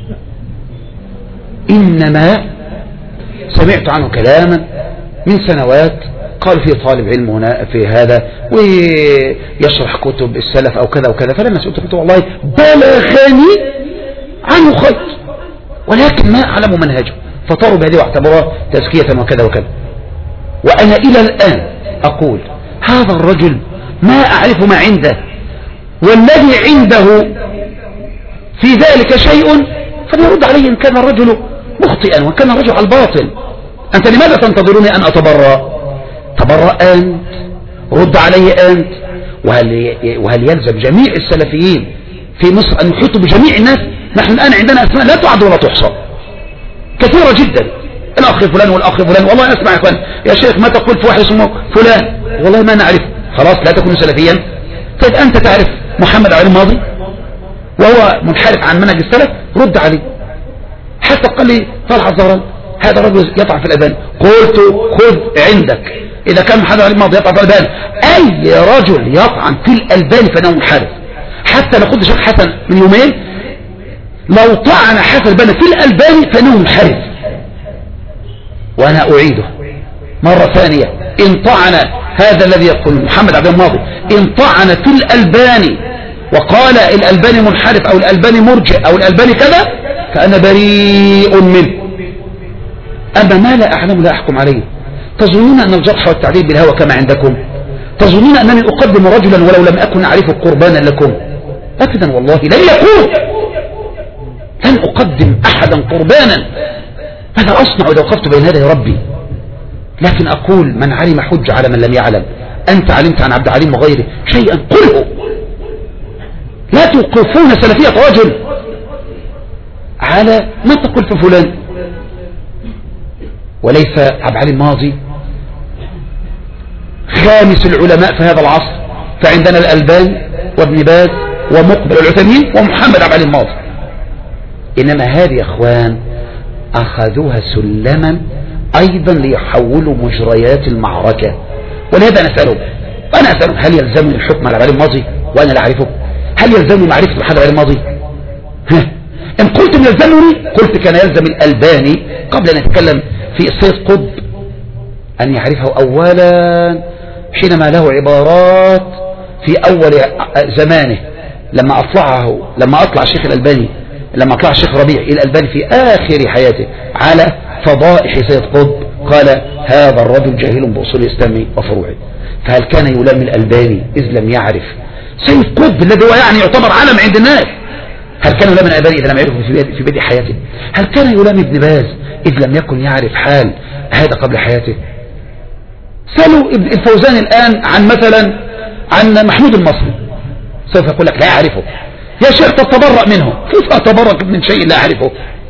Speaker 1: إنما سمعت عنه كلاما من سنوات، قال في طالب علم هنا في هذا ويشرح كتب السلف أو كذا وكذا، فلما سألت قلت والله بلغني عنه خير ولكن ما أعلم منهجه، فطاروا بهذه واعتبروها تزكية وكذا وكذا. وأنا إلى الآن أقول هذا الرجل ما أعرف ما عنده، والذي عنده في ذلك شيء فليرد عليه إن كان الرجل مخطئا وكان الرجل على الباطل. أنت لماذا تنتظروني أن أتبرأ؟ تبرأ أنت، رد عليه أنت. وهل, وهل يلزم جميع السلفيين في مصر أن يحيطوا بجميع الناس؟ نحن الآن عندنا أسماء لا تعد ولا تحصى كثيرة جدا، الأخ فلان والأخ فلان. والله أسمع يا أخوان يا شيخ ما تقول في واحد اسمه فلان، والله ما نعرف. خلاص لا تكون سلفيا. طيب أنت تعرف محمد علي الماضي وهو منحرف عن منهج السلف، رد عليه. حتى قال لي طلع الزهران هذا رجل يطعن في الأذان، قلت خذ عندك إذا كان محمد علي الماضي يطعن في الأذان، أي رجل يطعن في الألبان فإنه منحرف. حتى لو خذ شيخ حسن من يومين لو طعن حسن البنا في الألباني فإنه منحرف. وأنا أعيده مرة ثانية، إن طعن هذا الذي يقول محمد عبد الماضي إن طعن في الألباني وقال الألباني منحرف أو الألباني مرجع أو الألباني كذا فأنا بريء منه. أما ما لا أعلم لا أحكم عليه. تظنون أن الجرح والتعديل بالهوى كما عندكم؟ تظنون أنني أقدم رجلا ولو لم أكن أعرفه قربانا لكم؟ أبدا والله لن يكون، لن أقدم أحدا قربانا. ماذا أصنع إذا وقفت بين يدي ربي؟ لكن أقول من علم حج على من لم يعلم. أنت علمت عن عبد العليم وغيره شيئا قله. لا توقفون سلفية رجل على ما تقول في فلان. وليس عبد العليم ماضي خامس العلماء في هذا العصر، فعندنا الألباني وابن باز ومقبل العثيمين ومحمد عبد العليم ماضي. إنما هذه يا أخوان أخذوها سلما أيضا ليحولوا مجريات المعركة. ولهذا أنا أسألهم وأنا أسألهم هل يلزمني الحكم على عبد العليم ماضي وأنا لا أعرفه؟ هل يلزمني معرفة محمد عبد العليم ماضي؟ ها إن قلت من يلزمني قلت كان يلزم الألباني قبل أن يتكلم في السيد قطب أن يعرفه أولا حينما له عبارات في أول زمانه، لما أطلعه لما أطلع الشيخ الألباني لما أطلع الشيخ ربيع إلى الألباني في آخر حياته على فضائح سيد قطب قال هذا الرجل جاهل بأصول الإسلام وفروعه. فهل كان يلام الألباني إذ لم يعرف سيد قطب الذي هو يعني يعتبر علم عند الناس؟ هل كان يلام الألباني إذ لم يعرفه في بدء حياته؟ هل كان يلام ابن باز إذ لم يكن يعرف حال هذا قبل حياته؟ سألوا الفوزان الآن عن مثلا عن محمود المصري، سوف يقول لك لا يعرفه. يا شيخ تتبرأ منه، كيف أتبرأ من شيء لا أعرفه؟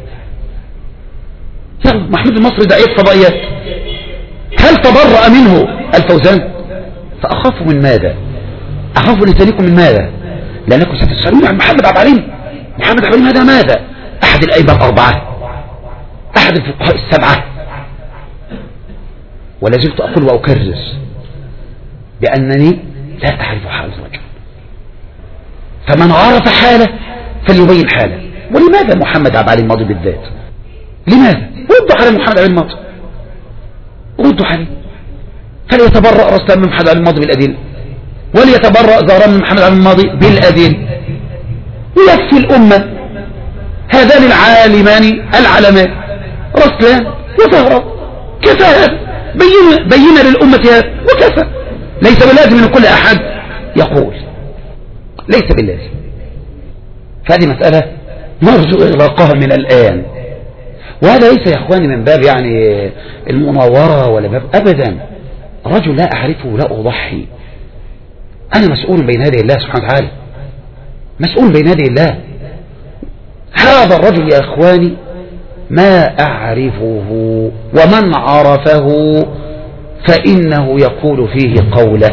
Speaker 1: محمود المصري داعية فضائيات، هل تبرأ منه الفوزان؟ فأخاف من ماذا؟ أخاف نتاليكم من ماذا؟ لأنكم ستسألون عن محمد عبد العليم. محمد عبد العليم هذا ماذا؟ أحد الأئمة الأربعة، أحد الفقهاء السبعة، ولا زلت أقول وأكرر بأنني لا أعرف حال الرجل، فمن عرف حاله فليبين حاله. ولماذا محمد عبد العلي الماضي بالذات؟ لماذا؟ ردوا على محمد عبد الماضي، ردوا عليه. فليتبرأ رسلان من محمد عبد الماضي بالأدلة، وليتبرأ زهران من محمد عبد الماضي بالأدلة، ويكفي الأمة هذان العالمان العلمان رسلان وزهران، كفى هذا، بين بين للأمة هذا وكفى. ليس بلازم من كل أحد يقول، ليس باللازم. فهذه مسألة نرجو إغلاقها من الآن، وهذا ليس يا إخواني من باب يعني المناورة ولا باب أبدا. رجل لا أعرفه لا أضحي، أنا مسؤول بين يدي الله سبحانه وتعالى، مسؤول بين يدي الله. هذا الرجل يا إخواني ما أعرفه، ومن عرفه فإنه يقول فيه قوله،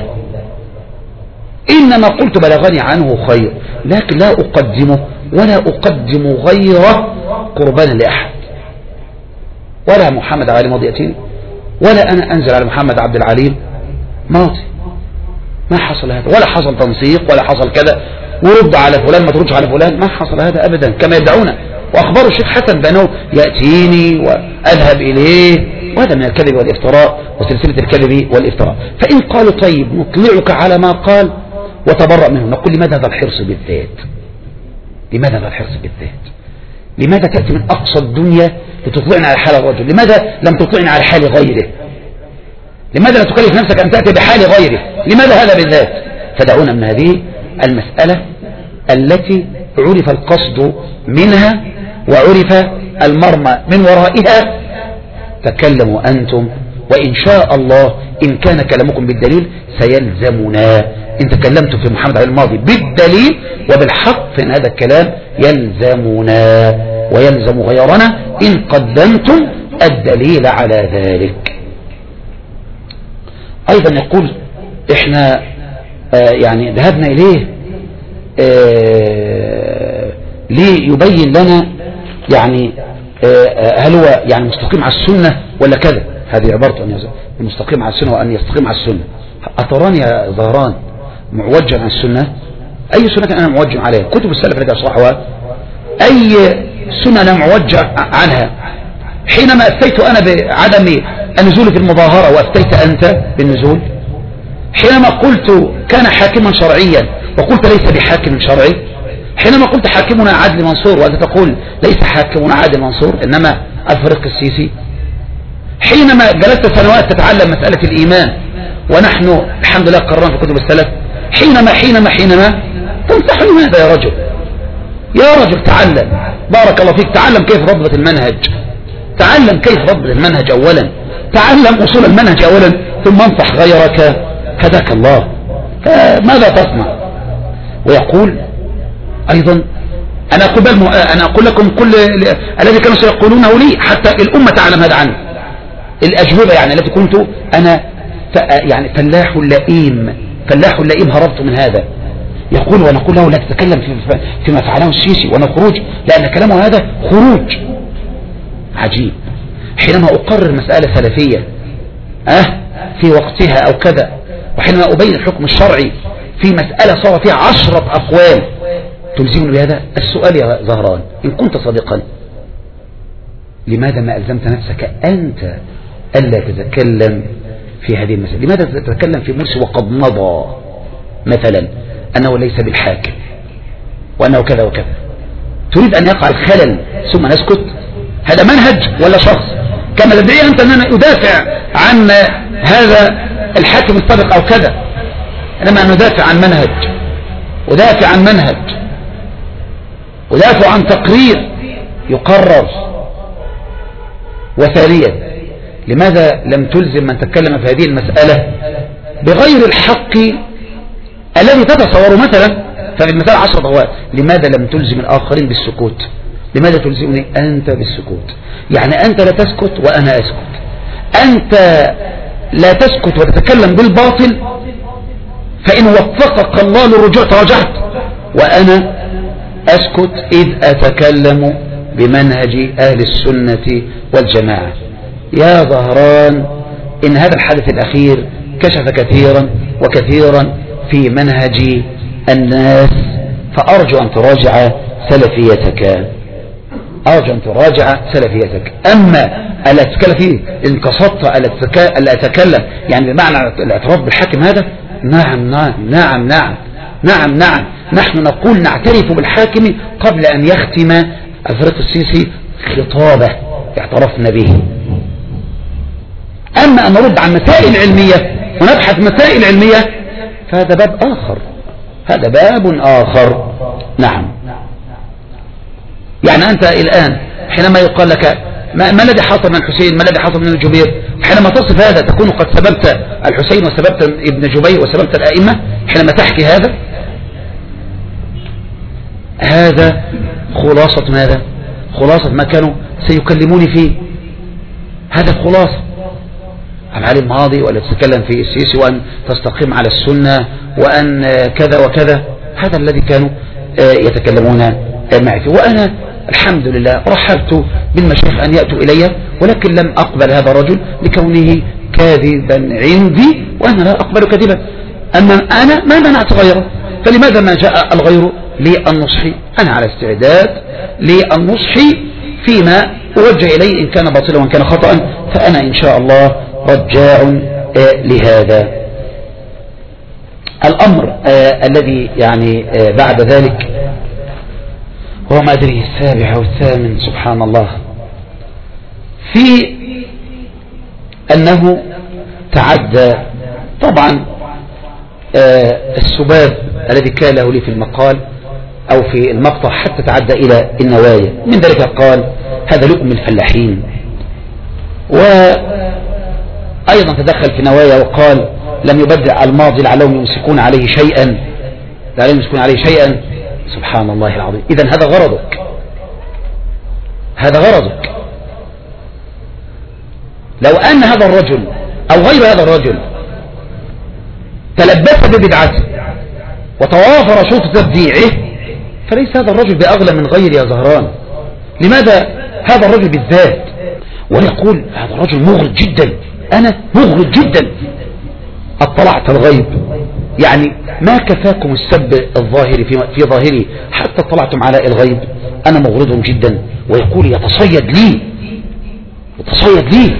Speaker 1: إنما قلت بلغني عنه خير، لكن لا أقدمه ولا أقدم غيره قربانا لأحد، ولا محمد علي ماضي يأتيني، ولا أنا أنزل على محمد عبد العليم ماضي. ما حصل هذا، ولا حصل تنسيق، ولا حصل كذا ورد على فلان ما تردش على فلان، ما حصل هذا أبدا كما يدعون. وأخبروا الشيخ حسن بأنه يأتيني وأذهب إليه، وهذا من الكذب والافتراء وسلسلة الكذب والافتراء. فإن قالوا طيب نطلعك على ما قال وتبرأ منه، نقول لماذا هذا الحرص بالذات؟ لماذا هذا الحرص بالذات؟ لماذا تأتي من أقصى الدنيا لتطلعنا على حال الرجل؟ لماذا لم تطلعنا على حال غيره؟ لماذا لا تكلف نفسك أن تأتي بحال غيره؟ لماذا هذا بالذات؟ فدعونا من هذه المسألة التي عرف القصد منها وعرف المرمى من ورائها. تكلموا أنتم، وإن شاء الله إن كان كلامكم بالدليل سيلزمنا. إن تكلمتم في محمد علي الماضي بالدليل وبالحق فإن هذا الكلام يلزمنا ويلزم غيرنا إن قدمتم الدليل على ذلك. أيضا يقول إحنا آه يعني ذهبنا إليه آه ليبين لنا يعني آه هل هو يعني مستقيم على السنة ولا كذا. هذه عبارته أن المستقيم على السنة وأن يستقيم على السنة. أتراني يا زهران معوجا عن السنة؟ أي سنة أنا معوجا عليها؟ كتب السلف التي أشرحها أي سنة أنا معوجا عنها؟ حينما أفتيت أنا بعدم النزول في المظاهرة وأفتيت أنت بالنزول؟ حينما قلت كان حاكما شرعيا وقلت ليس بحاكم شرعي؟ حينما قلت حاكمنا عادل منصور وأنت تقول ليس حاكمنا عادل منصور إنما الفريق السيسي؟ حينما جلست سنوات تتعلم مسألة الإيمان ونحن الحمد لله قررنا في كتب السلف، حينما حينما حينما تنصحني ماذا يا رجل؟ يا رجل تعلم، بارك الله فيك، تعلم كيف ضبط المنهج، تعلم كيف ضبط المنهج أولا، تعلم أصول المنهج أولا، ثم انصح غيرك هداك الله. ماذا تصنع؟ ويقول أيضا أنا أقول, أنا أقول لكم كل الذي كانوا سيقولونه لي حتى الأمة تعلم هذا عنه، الأجوبة يعني التي كنت أنا يعني فلاح لئيم فلاح لئيم هربت من هذا. يقول ونقول له لا تتكلم فيما فعله السيسي ونخرج، لأن كلامه هذا خروج عجيب. حينما أقرر مسألة سلفية أه في وقتها أو كذا، وحينما أبين الحكم الشرعي في مسألة صار فيها عشرة أقوال، تلزمني بهذا السؤال يا زهران إن كنت صادقا، لماذا ما ألزمت نفسك أنت ألا تتكلم في هذه المسألة؟ لماذا تتكلم في مرسي وقد مضى مثلا أنه ليس بالحاكم وأنه كذا وكذا؟ تريد أن يقع الخلل ثم نسكت؟ هذا منهج ولا شخص؟ كما تدعي أنت أننا أدافع عن هذا الحاكم السابق أو كذا، إنما ندافع عن منهج، أدافع عن منهج، أدافع عن تقرير يقرر. وثانيا لماذا لم تلزم من تكلم في هذه المسألة بغير الحق الذي تتصور مثلا ففي المثال عشر ضوابط؟ لماذا لم تلزم الآخرين بالسكوت؟ لماذا تلزمني أنت بالسكوت؟ يعني أنت لا تسكت وأنا أسكت، أنت لا تسكت وتتكلم بالباطل فإن وفقك الله للرجوع تراجعت، وأنا أسكت إذ أتكلم بمنهج أهل السنة والجماعة. يا ظهران إن هذا الحدث الأخير كشف كثيرا وكثيرا في منهج الناس، فأرجو أن تراجع سلفيتك، أرجو أن تراجع سلفيتك. أما ألا أتكلم فيه إن قصدت ألا أتكلم يعني بمعنى الاعتراف بالحاكم هذا، نعم نعم نعم نعم نعم نعم نحن نقول نعترف بالحاكم قبل أن يختم أفريق السيسي خطابه اعترفنا به. أما أن نرد عن مسائل علمية ونبحث مسائل علمية فهذا باب آخر، هذا باب آخر. نعم. يعني أنت الآن حينما يقال لك ما, ما الذي حصل من الحسين، ما الذي حصل من الجبير، حينما تصف هذا تكون قد سببت الحسين وسببت ابن جبير وسببت الأئمة. حينما تحكي هذا هذا خلاصة ماذا؟ خلاصة ما كانوا سيكلموني فيه. هذا الخلاصة عن علي الماضي ولا تتكلم في السيسي وأن تستقيم على السنة وأن كذا وكذا، هذا الذي كانوا يتكلمون معي فيه. وأنا الحمد لله رحبت بالمشايخ أن يأتوا إلي، ولكن لم أقبل هذا الرجل لكونه كاذبا عندي وأنا لا أقبل كذبا. أما أنا ما منعت غيره، فلماذا ما جاء الغير للنصح؟ أنا على استعداد للنصح فيما أوجه إليه، إن كان باطلا وإن كان خطأ فأنا إن شاء الله رجاع لهذا الأمر. الذي يعني بعد ذلك هو ما أدري السابع أو الثامن سبحان الله، في أنه تعدى طبعا السباب الذي كان له لي في المقال أو في المقطع حتى تعدى إلى النوايا. من ذلك قال هذا لؤم الفلاحين، وأيضا تدخل في نوايا وقال لم يبدع الماضي لعلهم يمسكون عليه شيئا، لعلهم يمسكون عليه شيئا. سبحان الله العظيم. إذن هذا غرضك، هذا غرضك. لو أن هذا الرجل أو غير هذا الرجل تلبس ببدعته وتوافر شروط تبديعه فليس هذا الرجل بأغلى من غير يا زهران. لماذا هذا الرجل بالذات؟ ويقول هذا الرجل مغرض جدا، أنا مغرض جدا، اطلعت الغيب، يعني ما كفاكم السب الظاهر في, في ظاهري حتى اطلعتم على الغيب. أنا مغرض جدا. ويقول يتصيد لي، يتصيد لي،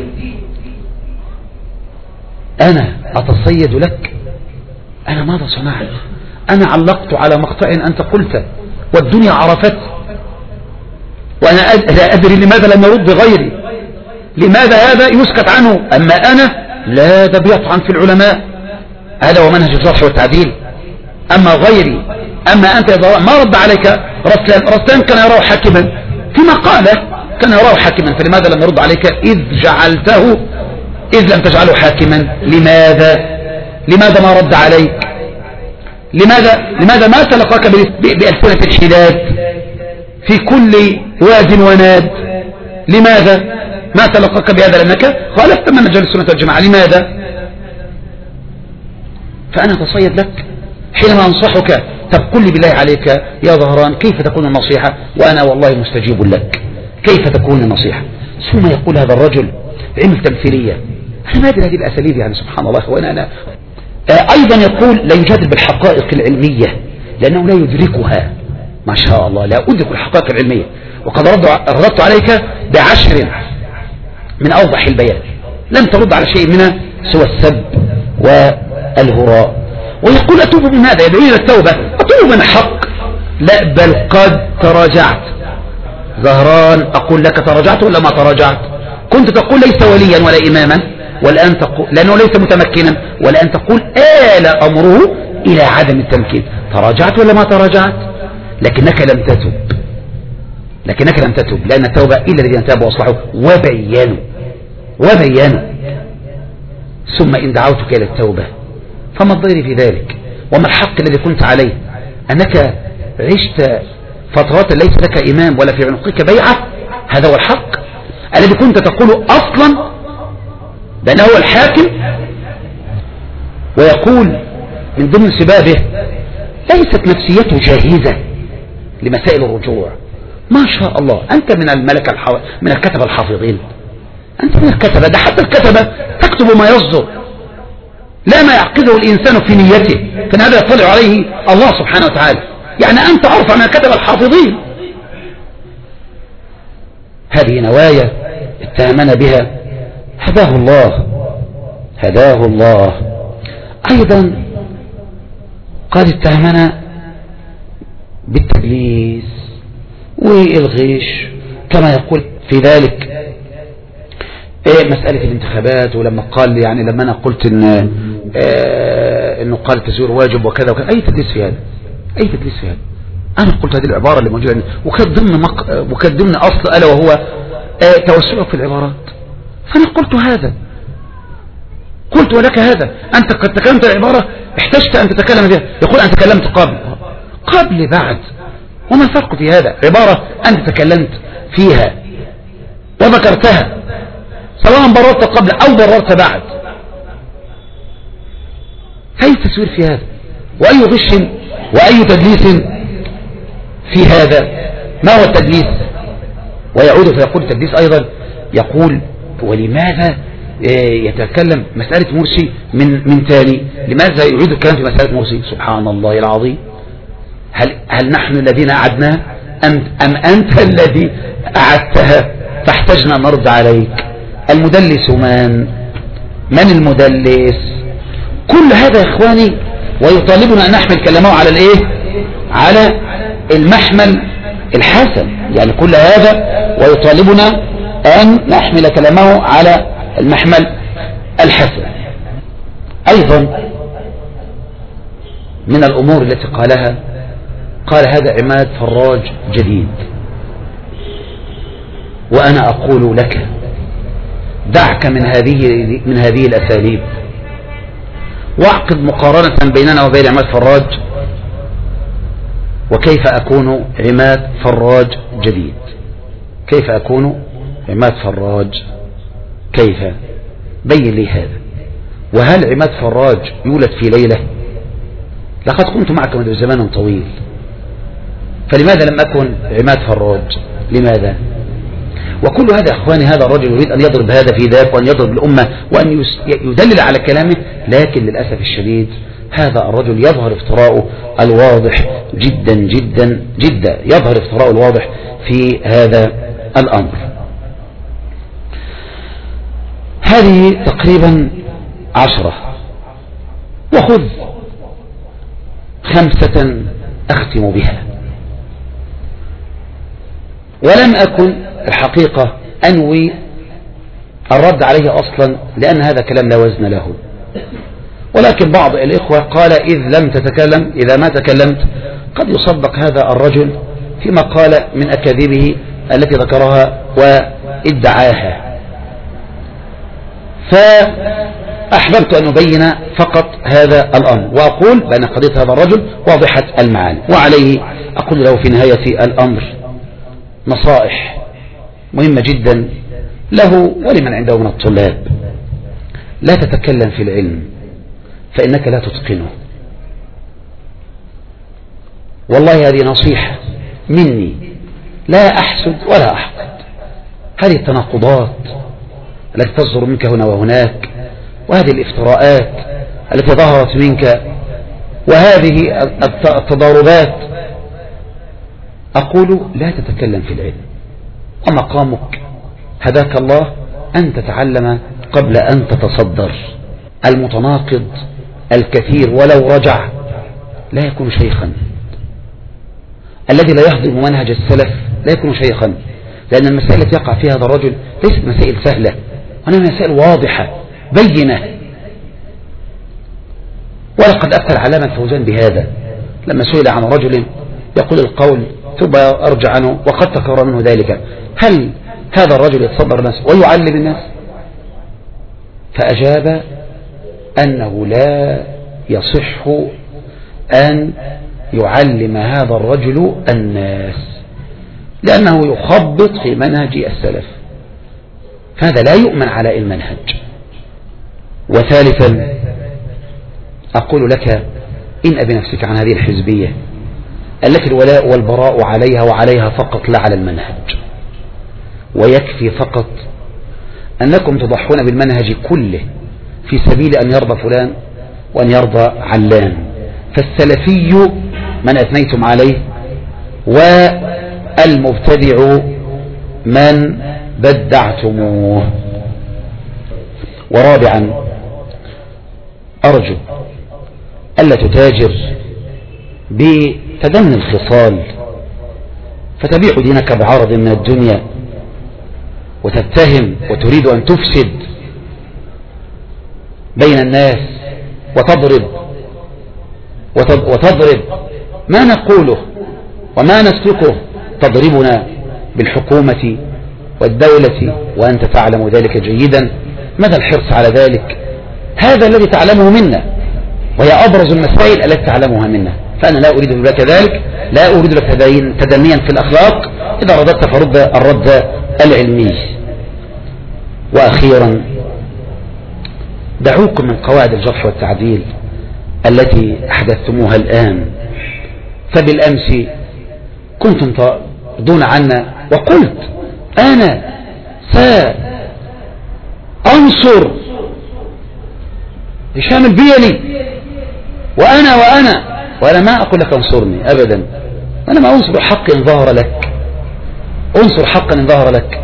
Speaker 1: أنا أتصيد لك. أنا ماذا صنعت؟ أنا علقت على مقطع أنت قلته والدنيا عرفت، وأنا لا أدري لماذا لم يرد غيري، لماذا هذا يسكت عنه؟ أما أنا لا، ده بيطعن في العلماء، هذا هو منهج الجرح والتعديل. أما غيري، أما أنت يا ما رد عليك رسلان. رسلان كان يراه حاكما في مقاله، كان يراه حاكما، فلماذا لم يرد عليك إذ جعلته، إذ لم تجعله حاكما؟ لماذا لماذا ما رد عليك؟ لماذا لماذا ما سلقك بألسنة الحداد في كل واد وناد؟ لماذا ما سلقك بهذا؟ لأنك خالفت منهج السنة والجماعة. لماذا؟ فأنا أتصيد لك حينما أنصحك. طب قل لي بالله عليك يا ظهران كيف تكون النصيحة وأنا والله مستجيب لك؟ كيف تكون النصيحة؟ ثم يقول هذا الرجل علم تمثيلية. أنا ما أدري هذه الأساليب، يعني سبحان الله. وأنا أنا أيضا يقول لا يجادل بالحقائق العلمية لأنه لا يدركها. ما شاء الله، لا أدرك الحقائق العلمية. وقد ردت عليك بعشر من أوضح البيان، لم ترد على شيء منها سوى السب والهراء. ويقول أتوب من هذا، يدعو إلى التوبة. أتوب من حق؟ لا، بل قد تراجعت. زهران أقول لك تراجعت ولا ما تراجعت؟ كنت تقول ليس وليا ولا إماما، والآن تقول لأنه ليس متمكنا، والآن تقول آل أمره إلى عدم التمكين. تراجعت ولا ما تراجعت؟ لكنك لم تتب، لكنك لم تتب، لأن التوبة إلا الذين تابوا وأصلحوا وبينوا وبينوا. ثم إن دعوتك إلى التوبة فما الضير في ذلك؟ وما الحق الذي كنت عليه؟ أنك عشت فترات ليس لك إمام ولا في عنقك بيعة، هذا هو الحق الذي كنت تقوله أصلا بأنه هو الحاكم. ويقول من ضمن سبابه ليست نفسيته جاهزة لمسائل الرجوع. ما شاء الله، أنت من الملك الحو... من الكتب الحافظين، أنت من الكتبة، ده حتى الكتبة تكتب ما يصدر لا ما يعقده الإنسان في نيته، فإن هذا يطلع عليه الله سبحانه وتعالى. يعني أنت أرفع من كتب الحافظين. هذه نوايا اتهمنا بها، هداه الله هداه الله. أيضا قد اتهمنا بالتدليس والغش كما يقول في ذلك إيه مسألة الانتخابات، ولما قال يعني لما أنا قلت إن إيه إنه قال التزوير واجب وكذا وكذا، أي تدليس في هذا؟ أي تدليس في هذا؟ أنا قلت هذه العبارة اللي موجودة وكانت ضمن مق... وكانت ضمن أصل ألا وهو إيه توسعك في العبارات. فأنا قلت هذا، قلت ولك هذا، أنت قد تكلمت العبارة احتجت أن تتكلم بها، يقول أنت تكلمت قبل قبل بعد، وما الفرق في هذا؟ عبارة أنت تكلمت فيها وذكرتها سواء بررت قبل أو بررت بعد، أي تسوير في هذا؟ وأي غش وأي تدليس في هذا؟ ما هو التدليس؟ ويعود فيقول التدليس أيضا، يقول ولماذا يتكلم مسألة مرسي من من تاني؟ لماذا يعيد الكلام في مسألة مرسي؟ سبحان الله العظيم، هل هل نحن الذين أعدناها أم أم أنت الذي أعدتها فاحتجنا نرد عليك؟ المدلس من؟ من المدلس؟ كل هذا يا إخواني ويطالبنا أن نحمل كلامه على الإيه؟ على المحمل الحسن. يعني كل هذا ويطالبنا أن نحمل كلامه على المحمل الحسن. أيضا من الأمور التي قالها، قال هذا عماد فراج جديد، وأنا أقول لك دعك من هذه من هذه الأساليب، واعقد مقارنة بيننا وبين عماد فراج، وكيف أكون عماد فراج جديد؟ كيف أكون عماد فراج؟ كيف؟ بين لي هذا. وهل عماد فراج يولد في ليلة؟ لقد كنت معك منذ زمان طويل، فلماذا لم أكن عماد فراج؟ لماذا؟ وكل هذا أخواني هذا الرجل يريد أن يضرب هذا في ذاك، وأن يضرب الأمة، وأن يدلل على كلامه، لكن للأسف الشديد هذا الرجل يظهر افتراؤه الواضح جدا جدا جدا، يظهر افتراؤه الواضح في هذا الأمر. هذه تقريبا عشرة، وخذ خمسة أختم بها. ولم أكن الحقيقة أنوي الرد عليه أصلا، لأن هذا كلام لا وزن له، ولكن بعض الإخوة قال إذ لم تتكلم، إذا ما تكلمت قد يصدق هذا الرجل فيما قال من أكاذيبه التي ذكرها وادعاها. فأحببت أن أبين فقط هذا الأمر، وأقول بأن قضية هذا الرجل واضحة المعاني، وعليه أقول له في نهاية الأمر نصائح مهمة جدا له ولمن عنده من الطلاب. لا تتكلم في العلم فإنك لا تتقنه. والله هذه نصيحة مني، لا أحسد ولا أحقد. هذه التناقضات التي تصدر منك هنا وهناك، وهذه الافتراءات التي ظهرت منك، وهذه التضاربات، أقول لا تتكلم في العلم، ومقامك هداك الله أن تتعلم قبل أن تتصدر. المتناقض الكثير ولو رجع لا يكون شيخا، الذي لا يهضم منهج السلف لا يكون شيخا، لأن المسائل التي يقع فيها هذا الرجل ليست مسائل سهلة، وإنما مسائل واضحة بينة. ولقد أفتى العلامة الفوزان بهذا لما سئل عن رجل يقول القول ثم أرجع عنه وقد تكرر منه ذلك، هل هذا الرجل يتصدر الناس ويعلم الناس؟ فأجاب أنه لا يصح أن يعلم هذا الرجل الناس، لأنه يخبط في منهج السلف، فهذا لا يؤمن على المنهج. وثالثا أقول لك إن أبي نفسك عن هذه الحزبية التي الولاء والبراء عليها وعليها فقط لا على المنهج، ويكفي فقط أنكم تضحون بالمنهج كله في سبيل أن يرضى فلان وأن يرضى علان. فالسلفي من أثنيتم عليه، والمبتدع من بدعتموه. ورابعا أرجو ألا تتاجر بتدني الخصال فتبيع دينك بعرض من الدنيا وتتهم وتريد أن تفسد بين الناس وتضرب وتضرب ما نقوله وما نسلكه، تضربنا بالحكومة والدولة وأنت تعلم ذلك جيدا. ماذا الحرص على ذلك؟ هذا الذي تعلمه منا، وهي أبرز المسائل التي تعلمها منا. فأنا لا أريد لك ذلك، لا أريد لك تدنيا في الأخلاق، إذا رددت فرد الرد العلمي. وأخيرا دعوكم من قواعد الجرح والتعديل التي أحدثتموها الآن. فبالأمس كنتم تردون عنا وقلت أنا سأنصر هشام البيلي وأنا وأنا وأنا ما أقول لك انصرني أبدا، أنا ما أنصر حق إن ظهر لك، أنصر حقا إن ظهر لك.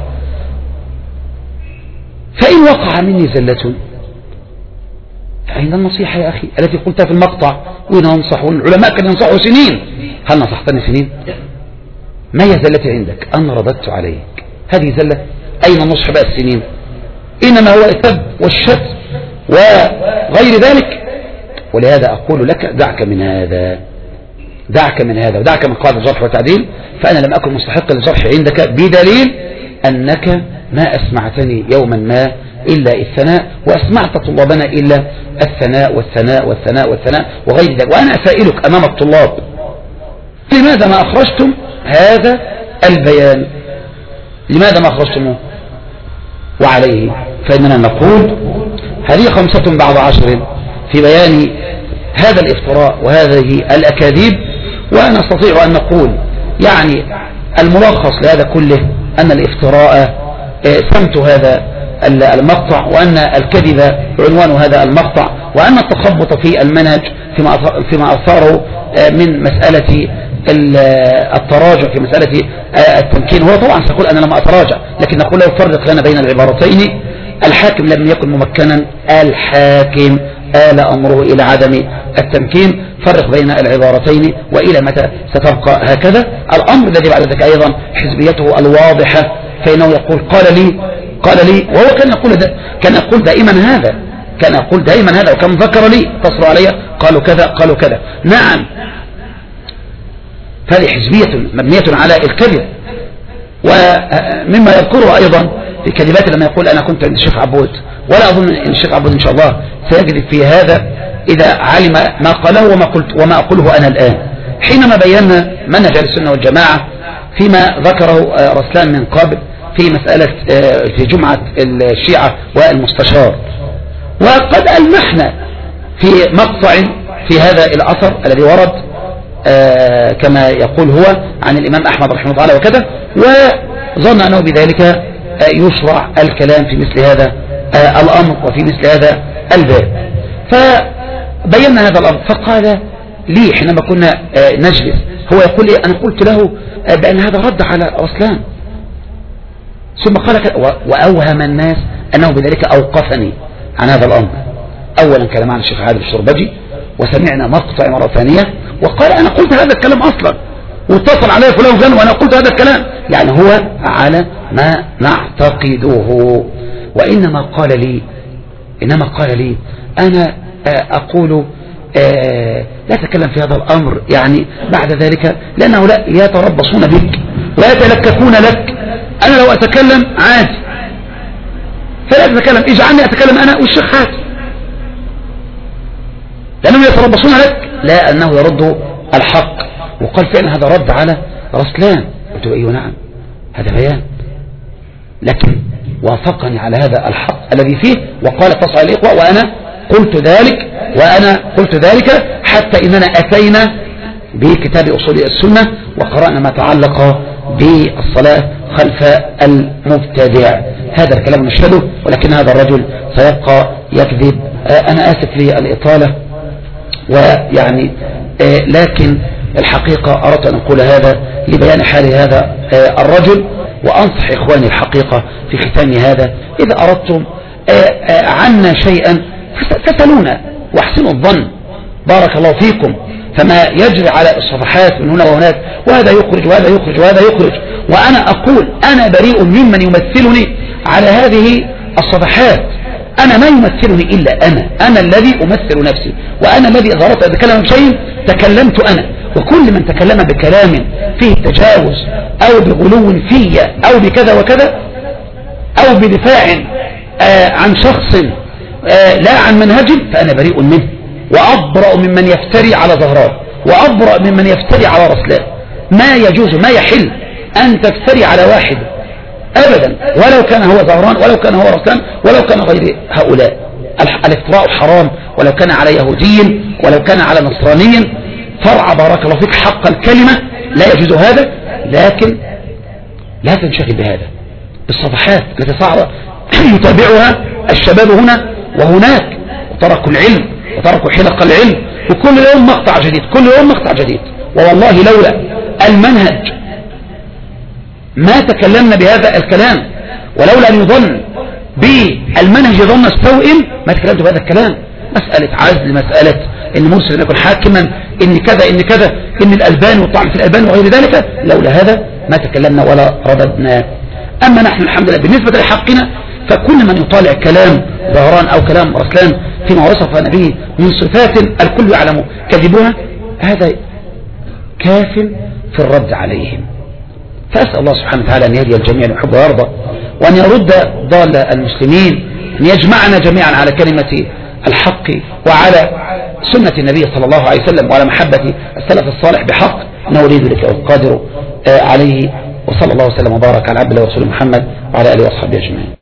Speaker 1: فإن وقع مني زلة فأين النصيحة يا أخي التي قلتها في المقطع؟ وين أنصح؟ والعلماء كانوا ينصحوا سنين، هل نصحتني سنين؟ ما هي زلتي عندك؟ أنا رددت عليك، هذه زلة؟ أين النصح بقى السنين؟ إنما هو السب والشتم وغير ذلك. ولهذا أقول لك دعك من هذا، دعك من هذا ودعك من قواعد الجرح والتعديل، فأنا لم أكن مستحق للجرح عندك بدليل أنك ما أسمعتني يوما ما إلا الثناء، وأسمعت طلابنا إلا الثناء والثناء والثناء والثناء وغير ذلك. وأنا أسائلك أمام الطلاب لماذا ما أخرجتم هذا البيان؟ لماذا ما أخرجتموه؟ وعليه فإننا نقول هذه خمسة بعد عشر في بيان هذا الافتراء وهذه الأكاذيب. ونستطيع أن نقول يعني الملخص لهذا كله أن الافتراء سمت هذا المقطع، وأن الكذب عنوان هذا المقطع، وأن التخبط في المنهج فيما أثاره من مسألة التراجع في مسألة التمكين. هو طبعا سأقول أنا لم أتراجع، لكن نقول له فرق لنا بين العبارتين. الحاكم لم يكن ممكنا، الحاكم آل أمره إلى عدم التمكين. فرق بين العبارتين، وإلى متى ستبقى هكذا؟ الأمر الذي بعد ذلك أيضا حزبيته الواضحة، فإنه يقول قال لي قال لي وهو كان يقول كان يقول دائما هذا كان يقول دائما هذا وكم ذكر لي اتصلوا علي قالوا كذا قالوا كذا. نعم، فهذه حزبية مبنية على الكذب. ومما يذكره أيضا في كلمات لما يقول أنا كنت عند الشيخ عبود، ولا أظن أن الشيخ عبود إن شاء الله سيجد في هذا إذا علم ما قاله وما قلت وما أقوله أنا الآن. حينما بينا منهج السنة والجماعة فيما ذكره رسلان من قبل في مسألة في جمعة الشيعة والمستشار، وقد ألمحنا في مقطع في هذا الأثر الذي ورد كما يقول هو عن الإمام أحمد رحمه الله تعالى وكذا، وظن أنه بذلك يشرع الكلام في مثل هذا الأمر وفي مثل هذا الباب. فبينا هذا الأمر، فقال لي حينما كنا نجلس هو يقول لي أنا قلت له بأن هذا رد على رسلان، ثم قال وأوهم الناس أنه بذلك أوقفني عن هذا الأمر. أولا كلام عن الشيخ عادل الشربجي، وسمعنا مقطع مرة ثانية وقال أنا قلت هذا الكلام أصلا، واتصل عليه فلان وفلان وأنا قلت هذا الكلام، يعني هو على ما نعتقده. وإنما قال لي إنما قال لي أنا أقول لا تتكلم في هذا الأمر يعني بعد ذلك، لأنه لا يتربصون بك ويتلككون لك. أنا لو أتكلم عادي فلا تتكلم، اجعلني أتكلم أنا والشيخ حاتم، لأنهم يتربصون لك لا أنه يرد الحق. وقال فعلا هذا رد على رسلان. قلت أيوه نعم هذا بيان، لكن وافقني على هذا الحق الذي فيه وقال اتصل الإخوة وأنا قلت ذلك وأنا قلت ذلك حتى إننا أتينا بكتاب أصول السنة وقرأنا ما تعلق بالصلاة خلف المبتدع. هذا الكلام نشهده، ولكن هذا الرجل سيبقى يكذب. أنا آسف للإطالة، ويعني لكن الحقيقة أردت أن أقول هذا لبيان حال هذا الرجل، وأنصح إخواني الحقيقة في ختام هذا، إذا أردتم عنا شيئا فسألونا واحسنوا الظن، بارك الله فيكم. فما يجري على الصفحات من هنا وهناك، وهذا يخرج وهذا يخرج وهذا يخرج، وأنا أقول أنا بريء ممن يمثلني على هذه الصفحات. أنا ما يمثلني إلا أنا، أنا الذي أمثل نفسي، وأنا الذي إذا أردت أن أتكلم بشيء تكلمت أنا. وكل من تكلم بكلام فيه تجاوز أو بغلو في أو بكذا وكذا أو بدفاع آه عن شخص آه لا عن منهج، فأنا بريء منه، وأبرأ ممن يفتري على زهراء، وأبرأ ممن يفتري على رسلاء. ما يجوز، ما يحل أن تفتري على واحد أبدا، ولو كان هو زهران، ولو كان هو رسلان، ولو كان غير هؤلاء. الافتراء حرام، ولو كان على يهودي، ولو كان على نصراني. فرع بارك الله فيك حق الكلمة لا يجوز هذا، لكن لا تنشغل بهذا. الصفحات التي صعب يتابعها الشباب هنا وهناك، وتركوا العلم وتركوا حلق العلم، وكل يوم مقطع جديد، كل يوم مقطع جديد. والله لولا المنهج ما تكلمنا بهذا الكلام، ولولا أن يظن بالمنهج ظن السوء ما تكلمت بهذا الكلام. مسألة عزل، مسألة إن مرسل يكون حاكما، إن كذا إن كذا، إن الألبان والطعن في الألبان وغير ذلك، لولا هذا ما تكلمنا ولا رددنا. أما نحن الحمد لله بالنسبة لحقنا، فكل من يطالع كلام زهران أو كلام رسلان فيما وصف به من صفات الكل يعلم كذبها، هذا كاف في الرد عليهم. فأسأل الله سبحانه وتعالى أن يهدي الجميع ويحب ويرضى، وأن يرد ضال المسلمين، أن يجمعنا جميعا على كلمة الحق وعلى سنة النبي صلى الله عليه وسلم وعلى محبة السلف الصالح بحق، إنه ولي ذلك والقادر عليه. وصلى الله وسلم وبارك على عبد الله ورسوله محمد وعلى آله وأصحابه أجمعين.